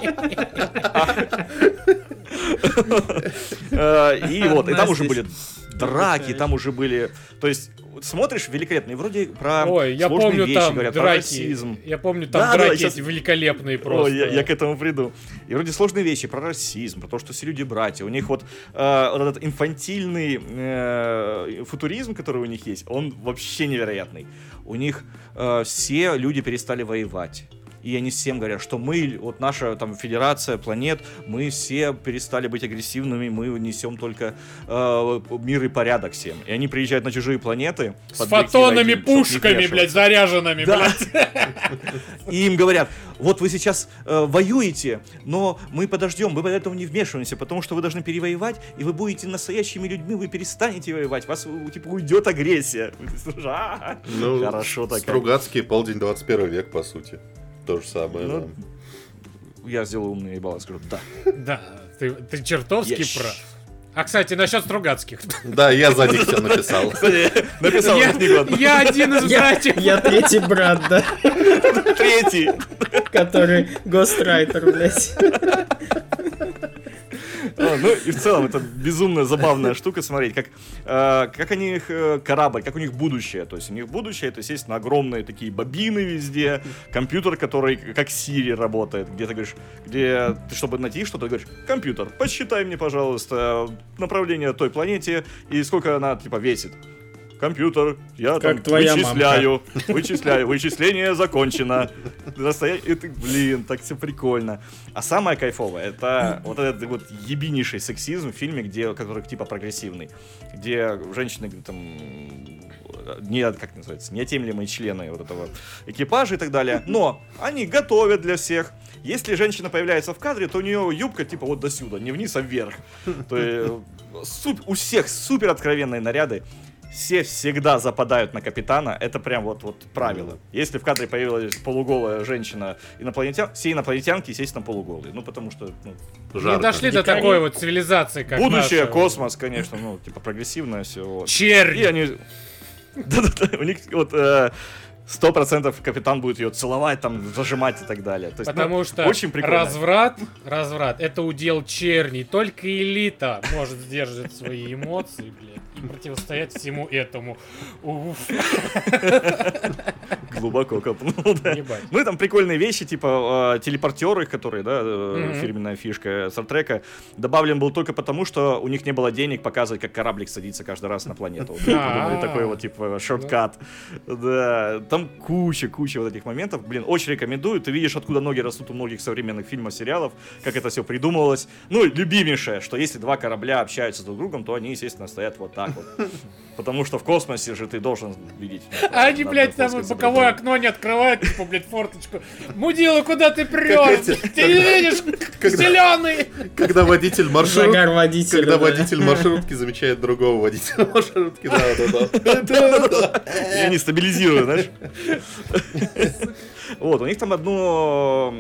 И вот, и там уже были драки, там уже были... То есть, смотришь, великолепно. И вроде про Ой, я сложные помню, вещи там говорят, драки. про расизм. Я помню, там да, драки да, сейчас... эти великолепные просто. Ой, я, я к этому приду. И вроде сложные вещи про расизм, про то, что все люди братья. У них вот, э, вот этот инфантильный э, футуризм, который у них есть, он вообще невероятный. У них э, все люди перестали воевать. И они всем говорят, что мы, вот наша там федерация планет, мы все перестали быть агрессивными, мы несем только э, мир и порядок всем. И они приезжают на чужие планеты. С фотонными пушками, блядь, заряженными, да. блядь. И им говорят, вот вы сейчас э, воюете, но мы подождем, мы поэтому не вмешиваемся, потому что вы должны перевоевать, и вы будете настоящими людьми, вы перестанете воевать, у вас типа уйдет агрессия. Ну, хорошо так. Стругацкий полдень двадцать первый век, по сути. То же самое, ну, да. Я сделаю умный ебало, скажу, да. Да, ты, ты чертовски я прав. А, кстати, насчет Стругацких. Да, я за них все написал. Написал я, я один из братьев. Я третий брат, да. Третий. Который гострайтер, блядь. А, ну и в целом это безумно забавная штука смотреть, как, э, как они их э, корабль, как у них будущее. То есть у них будущее, это, естественно, огромные такие бобины везде, компьютер, который как Siri работает, где ты говоришь, где ты, чтобы найти что-то, говоришь, компьютер, посчитай мне, пожалуйста, направление той планете и сколько она, типа, весит. Компьютер, я как там вычисляю, мамка. вычисляю, вычисление закончено. Это, блин, так все прикольно. А самое кайфовое, это вот этот вот ебинейший сексизм в фильме, где, который типа прогрессивный, где женщины там не, как называется, неотъемлемые члены вот этого экипажа и так далее, но они готовят для всех. Если женщина появляется в кадре, то у нее юбка типа вот до сюда, не вниз, а вверх. То есть суп, у всех супер откровенные наряды. Все всегда западают на капитана, это прям вот, вот правило. Если в кадре появилась полуголая женщина, инопланетян, все инопланетянки, естественно, полуголые. Ну, потому что... Ну, не дошли до такой вот цивилизации, как будущее, наша. Космос, конечно, ну, типа прогрессивное все. Вот. Чернь! И они... Да-да-да, у них вот... Сто процентов капитан будет ее целовать, там, зажимать и так далее. То есть, потому ну, что очень прикольно. разврат, разврат, это удел черни. Только элита может сдерживать свои эмоции, блядь, и противостоять всему этому. Уф. Глубоко копнул, да. Ебать. Ну и там прикольные вещи, типа э, телепортеры, которые, да, э, mm-hmm. фирменная фишка Стартрека, добавлен был только потому, что у них не было денег показывать, как кораблик садится каждый раз на планету. Придумали такой вот, типа, шорткат. Да, там куча, куча вот этих моментов. Блин, очень рекомендую. Ты видишь, откуда ноги растут у многих современных фильмов, сериалов, как это все придумывалось. Ну, любимейшее, что если два корабля общаются друг с другом, то они, естественно, стоят вот так вот. Потому что в космосе же ты должен видеть. А они, блядь, там боковое окно не открывают, типа, блядь, форточку. Мудила, куда ты прешь? Ты не видишь, зеленый! Когда водитель маршрутки... Когда да. водитель маршрутки замечает другого водителя маршрутки. Да-да-да. И они стабилизируют, знаешь? Вот, у них там одну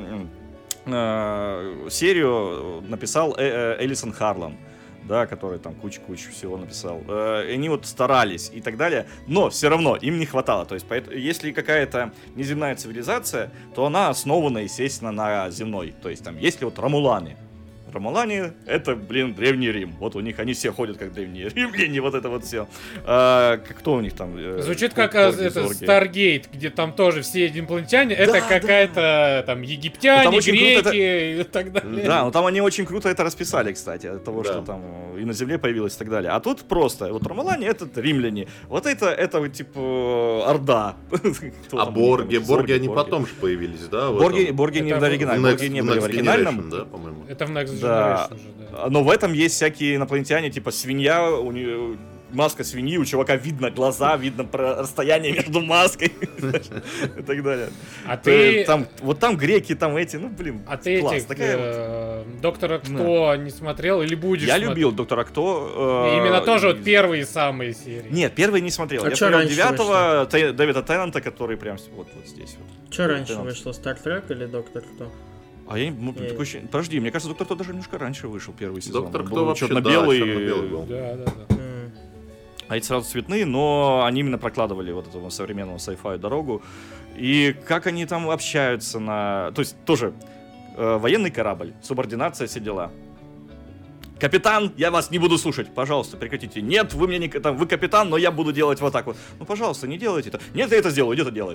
серию написал Элисон Харлан. Да, который там кучу-кучу всего написал. Э, и они вот старались и так далее, но все равно им не хватало. То есть, поэтому, если какая-то неземная цивилизация, то она основана, естественно, на земной. То есть, там, если вот ромуланы. Ромулане — это, блин, Древний Рим. Вот у них, они все ходят как древние римляне, вот это вот все. А, кто у них там? Звучит как а, это Старгейт, где там тоже все инопланетяне, да, это какая-то да. там египтяне, ну, греки это... и так далее. Да, но там они очень круто это расписали, кстати, от того, да. что там и на Земле появилось и так далее. А тут просто, вот Ромулане — это римляне, вот это, это типа Орда. А Борги, Борги они потом же появились, да? Борги, Борги не в оригинальном, Борги не были в оригинальном. Да, по-моему. Это в Next Да. Generation же, да. Но в этом есть всякие инопланетяне, типа свинья, у нее маска свиньи, у чувака видно глаза, видно расстояние между маской и так далее. А ты... Там, вот там греки, там эти, ну блин, А ты этих Доктора Кто не смотрел или будешь Я любил Доктора Кто. Именно тоже вот первые самые серии. Нет, первые не смотрел. Я смотрел девятого Дэвида Теннанта, который прям вот здесь вот. Что раньше вышло, Star Trek или Доктор Кто? А я не... Такое ощущение... Подожди, мне кажется, Доктор Кто даже немножко раньше вышел, первый сезон. Доктор Кто вообще, черно-белый. Да, черно-белый был. Да, да, да. Mm. А эти сразу цветные, но они именно прокладывали вот этому современному sci-fi дорогу. И как они там общаются на... То есть тоже э, военный корабль, субординация, все дела. Капитан, я вас не буду слушать, пожалуйста, прекратите. Нет, вы мне не там, вы капитан, но я буду делать вот так вот. Ну, пожалуйста, не делайте это. Нет, я это сделаю, иди это делает.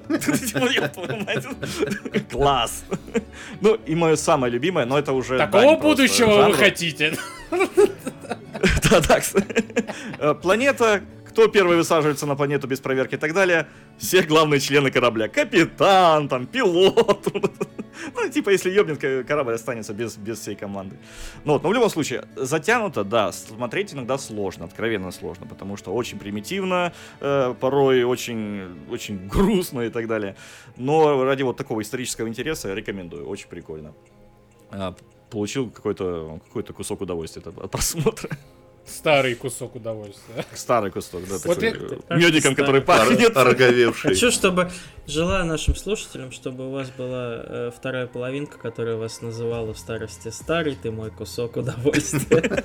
Класс. Ну, и мое самое любимое, но это уже... Такого будущего вы хотите? Да, да. Планета... Кто первый высаживается на планету без проверки и так далее? Все главные члены корабля. Капитан, там, пилот. Ну, типа, если ёбнет, корабль останется без, без всей команды. Ну, вот, но в любом случае, затянуто, да, смотреть иногда сложно, откровенно сложно, потому что очень примитивно, э, порой очень, очень грустно и так далее. Но ради вот такого исторического интереса рекомендую, очень прикольно. Э, получил какой-то, какой-то кусок удовольствия от просмотра. Старый кусок удовольствия. Старый кусок, да, вот такой я... медиком, который пахнет. Ороговевший. Хочу, чтобы, желаю нашим слушателям, чтобы у вас была э, вторая половинка, которая вас называла в старости «Старый, ты мой кусок удовольствия».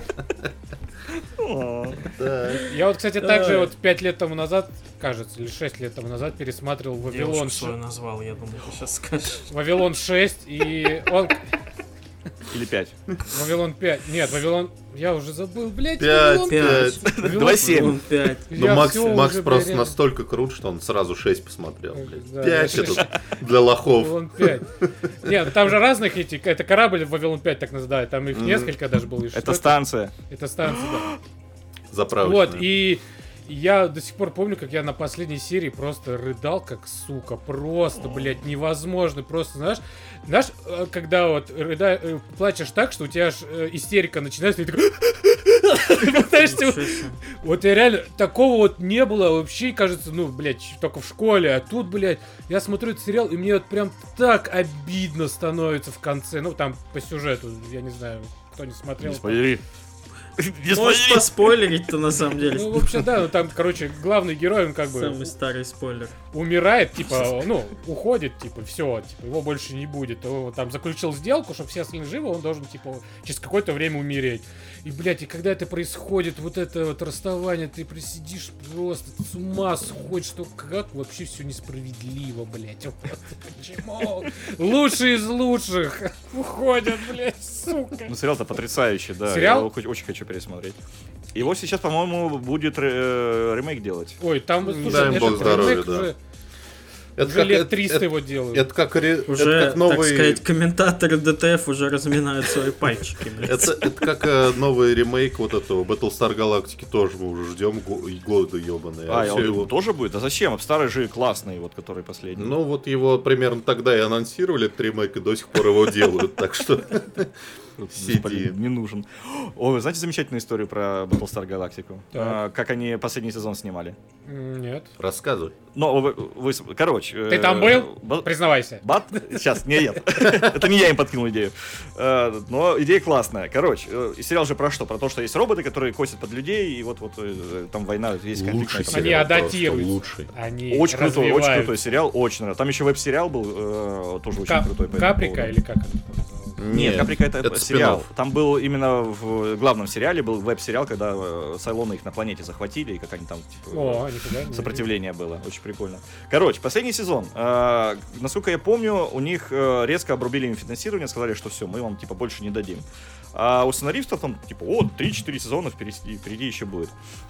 Я вот, кстати, также вот пять лет тому назад, кажется, или шесть лет тому назад пересматривал «Вавилон». Я свою назвал, я думаю, ты сейчас скажешь. «Вавилон шесть», и он... Или пять. Вавилон пять. Нет, Вавилон... Я уже забыл, блядь, пять, Вавилон пять. Давай семь. пять. Ну, Макс, Макс просто настолько крут, что он сразу шесть посмотрел. Да, пять это для лохов. Вавилон пять. Нет, там же разных эти... Это корабль Вавилон пять так называют. Там их mm-hmm. несколько даже было. Это станция. Это станция, да. Заправочная. Вот, и... Я до сих пор помню, как я на последней серии просто рыдал, как сука. Просто, блядь, невозможно. Просто, знаешь, знаешь, когда вот рыда... плачешь так, что у тебя аж истерика начинается, и ты такой... Вот я реально... Такого вот не было вообще, кажется, ну, блядь, только в школе. А тут, блядь, я смотрю этот сериал, и мне вот прям так обидно становится в конце. Ну, там по сюжету, я не знаю, кто не смотрел. Не спойлери. Можешь поспойлерить-то на самом деле. Ну, вообще, да, ну там, короче, главный герой, он как бы... Самый старый спойлер. Умирает, типа, ну, уходит, типа, все, типа, его больше не будет. Он там заключил сделку, чтобы все остальные живы, он должен, типа, через какое-то время умереть. И, блядь, и когда это происходит, вот это вот расставание, ты присидишь просто, ты с ума сходишь, что как вообще все несправедливо, блядь. Почему? Лучшие из лучших уходят, блядь, сука. Ну, сериал-то потрясающий, да. Сериал? Я его очень хочу пересмотреть. Его сейчас, по-моему, будет ре- ремейк делать. Ой, там, слушай, дай бог здоровья, да. Уже... Это уже как, лет это, триста это, его делают. Это как, ре, уже, это как новый... так сказать, комментаторы ДТФ уже разминают свои пальчики. Это, это как э, новый ремейк вот этого Battlestar Galactica, тоже мы уже ждем года ебаные. А, а он его... тоже будет? А зачем? Старый же классный, вот который последний. Ну вот его примерно тогда и анонсировали, этот ремейк, и до сих пор его делают, так что... Сиди. Не нужен. О, вы знаете замечательную историю про Battlestar Galactica? А, как они последний сезон снимали? Нет. Рассказывай. Ну, вы, вы, короче... Ты там был? Б... Признавайся. Бат? Сейчас, не, нет. Это не я им подкинул идею. Но идея классная. Короче, сериал же про что? Про то, что есть роботы, которые косят под людей, и вот вот там война, есть конфликт. Они адаптируют. Лучший. Они очень крутой, очень крутой сериал, очень нравится. Там еще веб-сериал был, тоже очень крутой. Каприка или как это? Нет, Каприка это, это сериал. Там был именно в главном сериале был веб-сериал, когда Сайлоны их на планете захватили, и как они там типа, О, сопротивление было. Очень прикольно. Короче, последний сезон. Э, насколько я помню, у них резко обрубили им финансирование, сказали, что все, мы вам типа больше не дадим. А у сценаристов там, типа, о, три-четыре сезона впереди, впереди еще будет.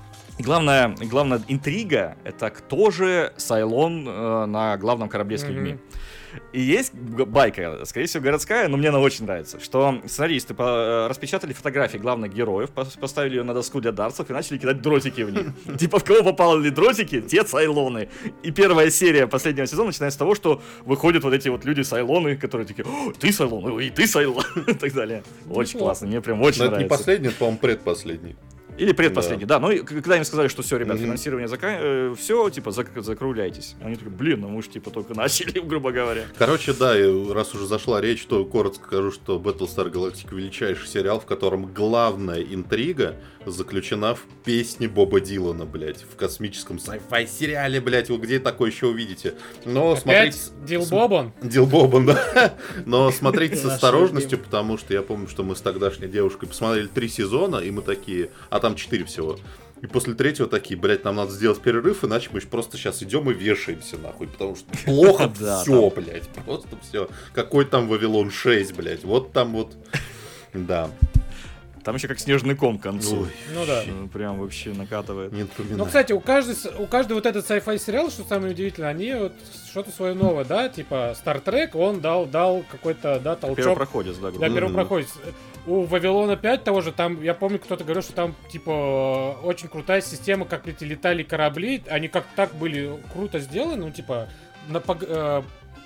И главная, главная интрига — это кто же Сайлон э, на главном корабле с людьми. Mm-hmm. И есть байка, скорее всего, городская, но мне она очень нравится, что сценаристы по- распечатали фотографии главных героев, поставили ее на доску для дартсов и начали кидать дротики в них. Типа, в кого попали дротики, те Сайлоны. И первая серия последнего сезона начинается с того, что выходят вот эти вот люди-Сайлоны, которые такие: ты Сайлон, и ты Сайлон, и так далее. Очень классно, мне прям очень нравится. Это не последний, это, по-моему, предпоследний. Или предпоследний, да. да. Ну, и когда им сказали, что все, ребят, mm-hmm. финансирование закан... э, все, типа, зак- закругляйтесь. Они такие: блин, ну мы же, типа, только начали, грубо говоря. Короче, да, и раз уже зашла речь, то коротко скажу, что Battlestar Galactica — величайший сериал, в котором главная интрига заключена в песне Боба Дилана, блядь, в космическом sci-fi сериале, блядь, вы где такое еще увидите? Но опять смотрите... Дил Бобан? Дил Бобан, да. Но смотрите с осторожностью, потому что я помню, что мы с тогдашней девушкой посмотрели три сезона, и мы такие... А там четыре всего. И после третьего такие: блядь, нам надо сделать перерыв, иначе мы просто сейчас идем и вешаемся, нахуй. Потому что плохо все, блядь. Просто все. Какой там Вавилон шесть, блядь. Вот там вот. Да. Там еще как снежный ком к концу. Ой, ну да. Прям вообще накатывает. Не напоминай. Ну, кстати, у каждой, у каждой вот этот sci-fi сериал, что самое удивительное, они вот что-то свое новое, да, типа Star Trek, он дал, дал какой-то, да, толчок. Первопроходец, да, Да, первопроходец. У Вавилона пять того же, там, я помню, кто-то говорил, что там, типа, очень крутая система, как эти летали корабли, они как так были круто сделаны, ну, типа, на, по, э,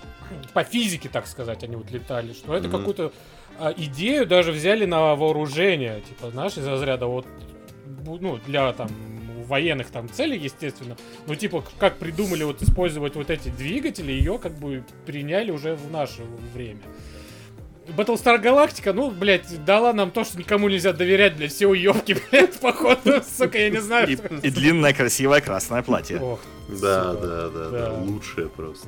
по физике, так сказать, они вот летали, что это mm-hmm. какую-то э, идею даже взяли на вооружение, типа, знаешь, из разряда вот, ну, для, там, военных там целей, естественно, ну, типа, как придумали вот использовать вот эти двигатели, ее как бы приняли уже в наше время. Battlestar Galactica, ну, блядь, дала нам то, что никому нельзя доверять, блядь, все уёбки, блядь, походу, сука, я не знаю. И, и длинное, красивое красное платье. Ох, да, да, да, да, лучшее просто.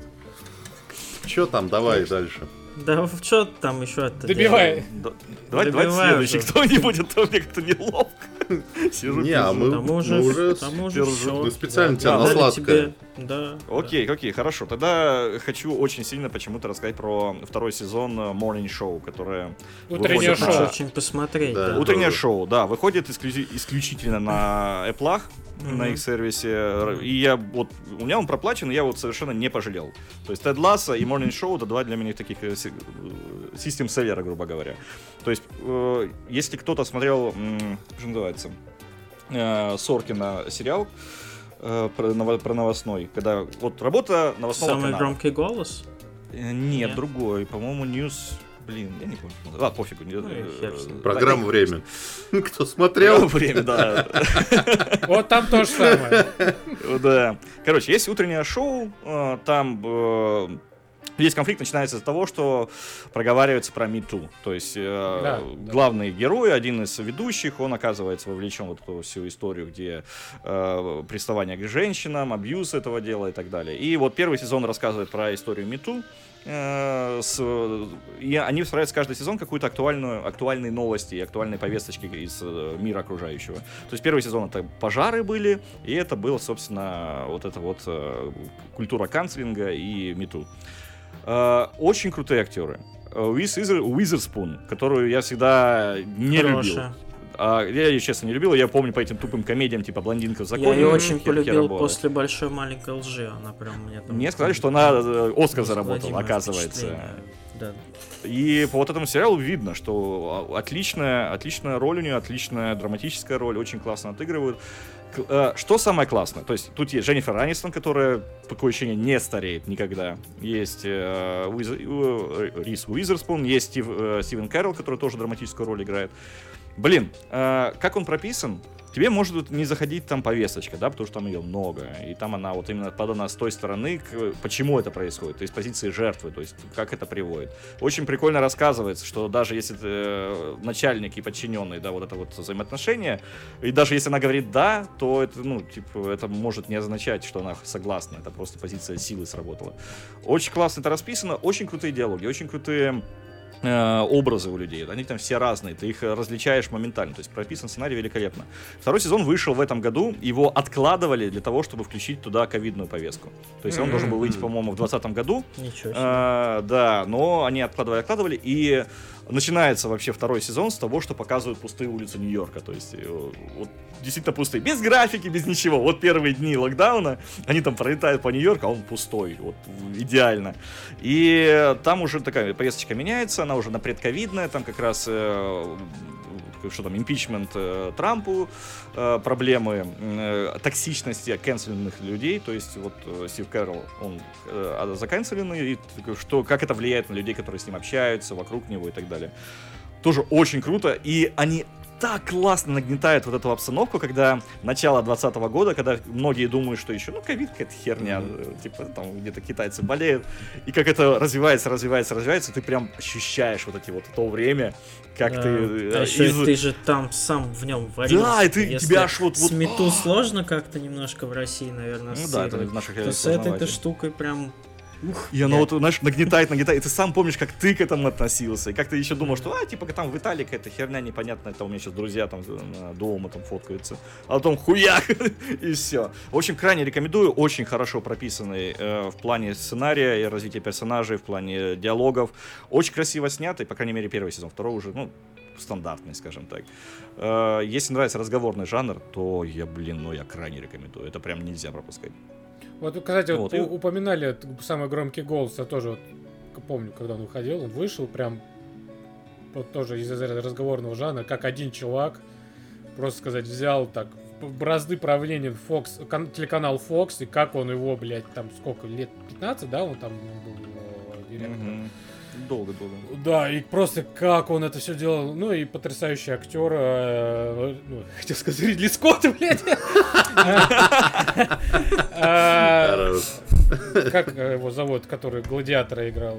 Чё там, давай дальше. Да, что там еще это? Добивай. Да, давай, давай следующий кто-нибудь, а то мне как-то неловко. Сижу, не, а мы, тому же, мы уже, тому же все. Мы специально да, тебя на сладкое. Да. Окей, окей, хорошо. Тогда хочу очень сильно почему-то рассказать про второй сезон Morning Show, которое... Утреннее шоу. На... очень посмотреть. Да, да. Утреннее шоу, да, выходит исклю- исключительно на Apple, mm-hmm. на их сервисе. И я вот, у меня он проплачен, и я вот совершенно не пожалел. То есть Тед Лассо и Morning Show — это два для меня таких систем-селлера, грубо говоря. То есть, э, если кто-то смотрел, м- что называется, э, Соркина сериал, Про, про новостной, когда вот работа новостного Самый канала. громкий голос? Нет, Нет, другой, по-моему, News... Блин, я не помню. А, пофигу. Ну, программа да, «Время». Кто смотрел? «Время», да. Вот там то же самое. Да. Короче, есть утреннее шоу, там... Весь конфликт начинается с того, что проговаривается про Me Too. То есть э, да, главный да. герой, один из ведущих, он оказывается вовлечен в эту всю историю, где э, приставание к женщинам, абьюз этого дела и так далее. И вот первый сезон рассказывает про историю Me Too. Э, с, и они вставляют каждый сезон какую-то актуальную, актуальные новости и актуальные повесточки из э, мира окружающего. То есть первый сезон — это пожары были, и это было, собственно, вот эта вот э, культура канцелинга и Me Too. Uh, очень крутые актеры. Уиз uh, Уизерспун, которую я всегда не Хорошая. любил. Uh, я ее, честно, не любил. Я помню по этим тупым комедиям, типа «Блондинка в законе». Я ее очень полюбил после «Большой маленькой лжи». Она прям мне там... Мне сказали, что она Оскар заработала, оказывается. Да. И по вот этому сериалу видно, что отличная, отличная роль у нее, отличная драматическая роль, очень классно отыгрывают. Что самое классное? То есть тут есть Дженнифер Анистон, которая, такое ощущение, не стареет никогда. Есть э, Уиз, э, Рис Уизерспун, есть Стив, э, Стивен Кэрролл, который тоже драматическую роль играет. Блин, э, как он прописан? Тебе может не заходить там повесточка, да, потому что там ее много, и там она вот именно подана с той стороны, к, почему это происходит, то есть с позиции жертвы, то есть как это приводит. Очень прикольно рассказывается, что даже если ты э, начальник и подчиненный, да, вот это вот взаимоотношение, и даже если она говорит «да», то это, ну, типа, это может не означать, что она согласна, это просто позиция силы сработала. Очень классно это расписано, очень крутые диалоги, очень крутые образы у людей, они там все разные, ты их различаешь моментально, то есть прописан сценарий великолепно. Второй сезон вышел в этом году, его откладывали для того, чтобы включить туда ковидную повестку. То есть он должен был выйти, по-моему, в двадцатом году. Ничего себе. А, да, но они откладывали, откладывали, и начинается вообще второй сезон с того, что показывают пустые улицы Нью-Йорка, то есть вот, действительно пустые, без графики, без ничего. Вот первые дни локдауна, они там пролетают по Нью-Йорку, а он пустой, вот идеально. И там уже такая повесточка меняется, она уже на предковидная, там как раз э, что там, импичмент э, Трампу, э, проблемы э, токсичности канцеленных людей, то есть вот э, Стив Кэрролл, он э, заканцеленный, и что, как это влияет на людей, которые с ним общаются, вокруг него и так далее. Тоже очень круто, и они так классно нагнетают вот эту обстановку, когда начало двадцатого года, когда многие думают, что еще, ну, ковид какая-то херня, mm-hmm. типа, там где-то китайцы болеют, и как это развивается, развивается, развивается, ты прям ощущаешь вот эти вот то время, как да. ты... А из... еще ты же там сам в нем варился. Да, и ты, тебя аж вот... С мету сложно как-то немножко в России, наверное, ну да, это в наших то с этой штукой прям... Ух, и оно, вот, знаешь, нагнетает, нагнетает, и ты сам помнишь, как ты к этому относился, и как ты еще думал, что, а, типа, там в Италии какая-то херня непонятная, там у меня сейчас друзья там дома там фоткаются, а потом хуяк, и все. В общем, крайне рекомендую, очень хорошо прописанный э, в плане сценария и развития персонажей, в плане диалогов, очень красиво снятый, по крайней мере, первый сезон, второй уже, ну, стандартный, скажем так. Э, если нравится разговорный жанр, то я, блин, ну, я крайне рекомендую, это прям нельзя пропускать. Вот, кстати, вот, вот и... упоминали самый громкий голос, я тоже вот, помню, когда он выходил, он вышел прям вот тоже из разговорного жанра, как один чувак, просто сказать, взял так бразды правления Fox, телеканал Fox, и как он его, блядь, там сколько, лет пятнадцать, да, он там был директором? Mm-hmm. Долго-долго. Да, и просто как он это все делал. Ну и потрясающий актер. Э, ну, хотел сказать, Ридли Скотт, блядь. Как его зовут, который Гладиатора играл?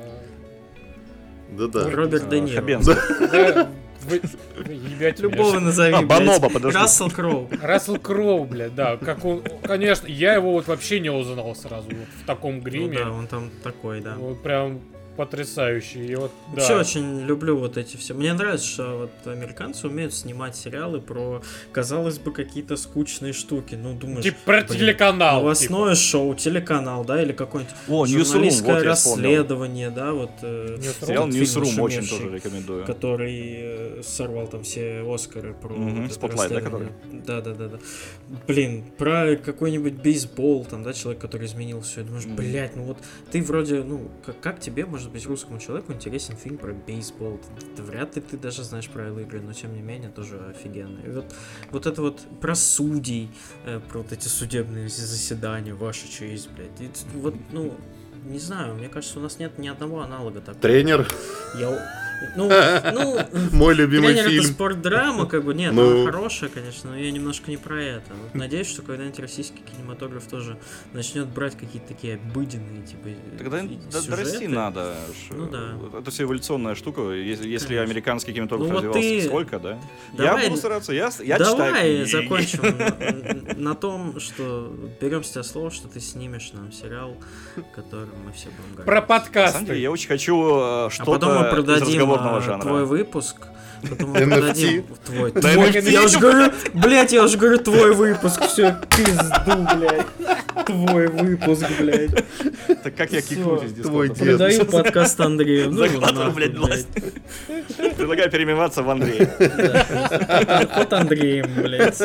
Да-да. Роберт Де Ниро. Любого назови, Бонобо, подожди. Рассел Кроу. Рассел Кроу, блядь, да. Как он, конечно, я его вот вообще не узнал сразу вот в таком гриме. Ну да, он там такой, да. Вот прям потрясающий. И вот, вообще да. очень люблю вот эти все. Мне нравится, что вот американцы умеют снимать сериалы про, казалось бы, какие-то скучные штуки. Ну, думаешь... Типа про блин, телеканал. Новостное типа. шоу, телеканал, да, или какое-нибудь О, журналистское вот расследование, да, вот... Newsroom. Сериал Newsroom очень тоже рекомендую. Который э, сорвал там все Оскары про... Mm-hmm. Spotlight, да, который? Да-да-да. Блин, про какой-нибудь бейсбол, там, да, человек, который изменил все. Думаешь, mm-hmm. блядь, ну вот ты вроде, ну, как, как тебе, может быть, русскому человеку интересен фильм про бейсбол. Да, вряд ли ты даже знаешь правила игры, но тем не менее тоже офигенно. И вот, вот это вот про судей, э, про вот эти судебные заседания, ваша честь, блядь. И, вот, ну, не знаю, мне кажется, у нас нет ни одного аналога такого. Тренер. Я... Ну, ну, мой любимый тренер фильм. Это спортдрама, как бы, нет, ну... она хорошая, конечно, но я немножко не про это. Вот, надеюсь, что когда-нибудь российский кинематограф тоже начнет брать какие-то такие обыденные, типа, тогда сюжеты. Дорасти надо. Ну да. Это все эволюционная штука. Если, если американский кинематограф ну, развивался вот ты... сколько, да? Давай... Я буду стараться, я, я Давай читаю. закончим на, на том, что берем с тебя слово, что ты снимешь нам сериал, который мы все будем говорить. Про подкасты. На самом деле, я очень хочу что-то а потом мы продадим из разговорного жанра. Твой выпуск, потом мы продадим твой, да, твой я уже говорю, блять, я уже говорю твой выпуск, все, пизду, блядь, твой выпуск, блядь. Так как я кикнуть из Дискорда? Продаю подкаст Андрею. Ну, захватывай, блядь, власть. Предлагаю переименоваться в Андрея. Вот Андреем, блядь.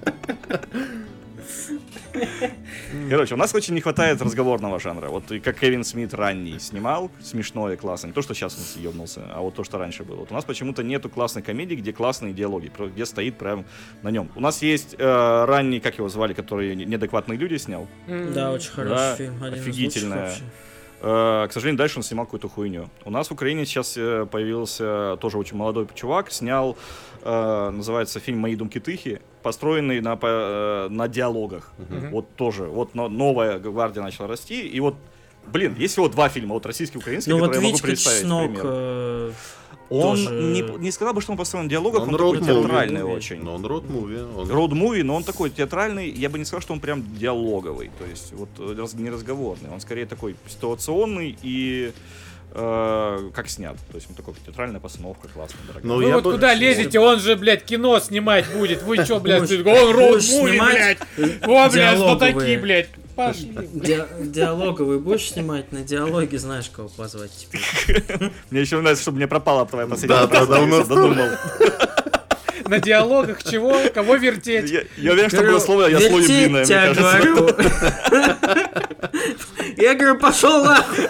Короче, у нас очень не хватает разговорного жанра. Вот и как Кевин Смит ранний снимал, смешное, классно. Не то, что сейчас он съебнулся, а вот то, что раньше было. Вот у нас почему-то нету классной комедии, где классные диалоги, где стоит прям на нем. У нас есть э, ранний, как его звали, который «Неадекватные люди» снял. Да, очень хороший да, фильм. Один офигительная. К сожалению, дальше он снимал какую-то хуйню. У нас в Украине сейчас появился тоже очень молодой чувак, снял, называется фильм «Мои думки тихи», построенный на, на диалогах. Uh-huh. Вот тоже. Вот новая гвардия начала расти, и вот, блин, есть всего два фильма, вот российский и украинский, ну, которые вот я могу представить. Чеснок, э... Он Тоже- не, не сказал бы, что он построен на диалогах, он, Он такой роуд-муви. театральный очень. Но он роуд-муви. Он... Роуд-муви, но он такой театральный, я бы не сказал, что он прям диалоговый, то есть вот э, раз- не разговорный, он скорее такой ситуационный и э, как снят, то есть он такой театральная постановка, классная, дорогая. Ну, Вы я вот бы- куда лезете? Он же, блядь, кино снимать будет. Вы чё, блядь, Будешь- он роуд будешь муви, снимать блядь. О, блядь, что диалоговые. такие, блядь. Пошли. Ди- диалоговый будешь снимать? На диалоге знаешь, кого позвать теперь. Мне еще нравится, чтобы мне пропала твоя последняя Да, да, да, у нас додумал. На диалогах чего? Кого вертеть? Я, я уверен, что Говорю, было слово «я слою вертеть длинное», мне тебя, кажется. говорю. Я говорю, пошел нахуй.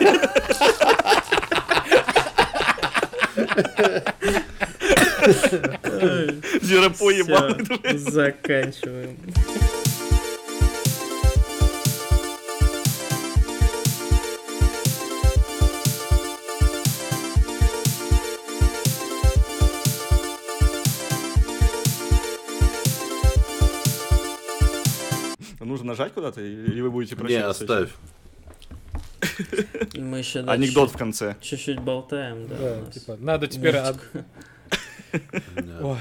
Зверопой Всё, ебаный. заканчиваем. Нужно нажать куда-то, или вы будете Не, прощаться? оставь. И мы еще Анекдот в конце. чуть-чуть болтаем, да. Да, у нас. типа, надо теперь... от- Да. Вот.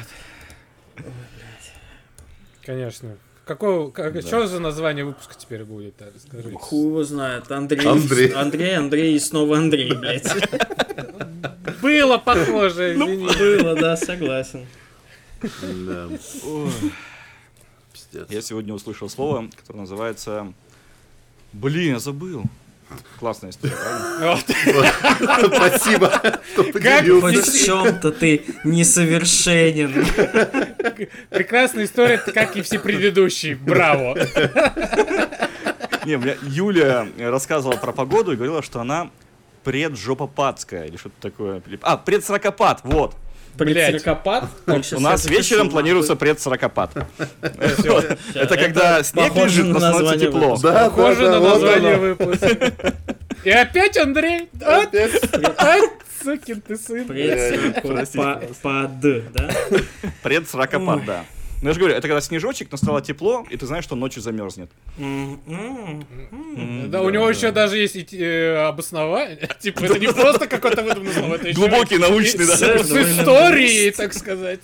Конечно. Какое, как, Да. что за название выпуска теперь будет, а, расскажи. Хуй его знает. Андрей, Андрей. Андрей, Андрей и снова Андрей, блядь. Было похоже, Ну, извини. Было, да, согласен. Да. Ой. Пиздец. Я сегодня услышал слово, которое называется... Блин, я забыл. Классная история, правильно? Вот. Спасибо, что Хоть поделился. в чем-то ты несовершенен. Прекрасная история, как и все предыдущие. Браво. Не, у меня Юля рассказывала про погоду и говорила, что она преджопопадская или что-то такое. А, предсорокопад, вот. Предсорокопад? У нас вечером планируется предсорокопад. Всё. Это когда снег Похоже лежит, на но становится название тепло. выпуска. Да, Похоже да, на да, вот название оно. выпуска. И опять Андрей. От, Опять. от, сукин ты сын. Предсорокопад, да? Предсорокопад, Ой. да. Ну я же говорю, это когда снежочек, но стало тепло, и ты знаешь, что ночью замерзнет. М-м. М, Да, у него еще даже есть и, э, обоснование. Типа, это не просто какое-то выдуманное слово, это еще Глубокий научный, и- да. с с историей, так сказать.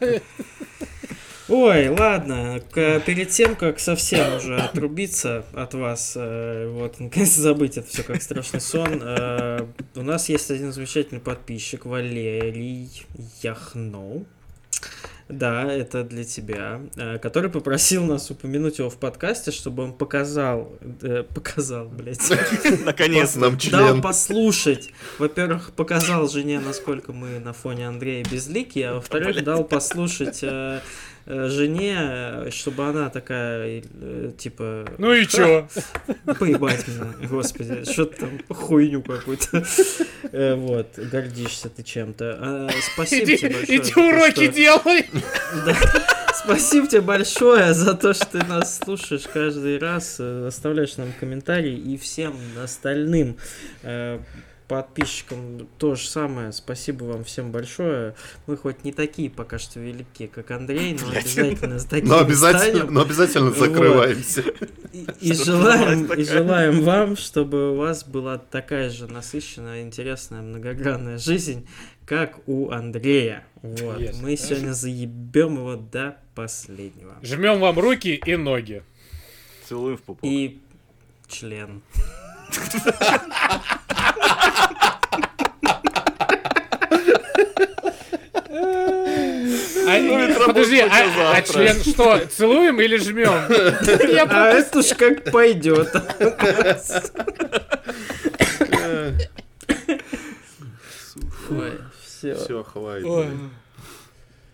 Ой, ладно, к- перед тем, как совсем уже отрубиться от вас, э, вот, наконец забыть это все как страшный сон, э, у нас есть один замечательный подписчик, Валерий Яхноу. Да, это для тебя, э, который попросил нас упомянуть его в подкасте, чтобы он показал, э, показал, блядь, Наконец. Нам дал член. послушать. Во-первых, показал жене, насколько мы на фоне Андрея безликие, а во-вторых, дал послушать э, э, жене, э, чтобы она такая, э, типа... Ну и чё? Поебать меня, господи, что ты там хуйню какую-то. Э, Вот, гордишься ты чем-то. А, Спасибо Иди, тебе большое. иди за то, уроки что- делай. Да. Спасибо тебе большое за то, что ты нас слушаешь каждый раз, э, оставляешь нам комментарии, и всем остальным э, подписчикам то же самое. Спасибо вам всем большое. Мы хоть не такие пока что великие, как Андрей, но обязательно с такими Но обязательно, станем. но обязательно Вот. закрываемся. И, и Что желаем, новость и такая. желаем вам, чтобы у вас была такая же насыщенная, интересная, многогранная жизнь, как у Андрея. Вот. Есть. Мы сегодня заебем его до последнего. Жмем вам руки и ноги. Целуем в пупок. И член. А, ведь подожди, работа а, а завтра. член что, целуем или жмем? Я А это ж как пойдет. Ой, все. Все, хватит. Ой.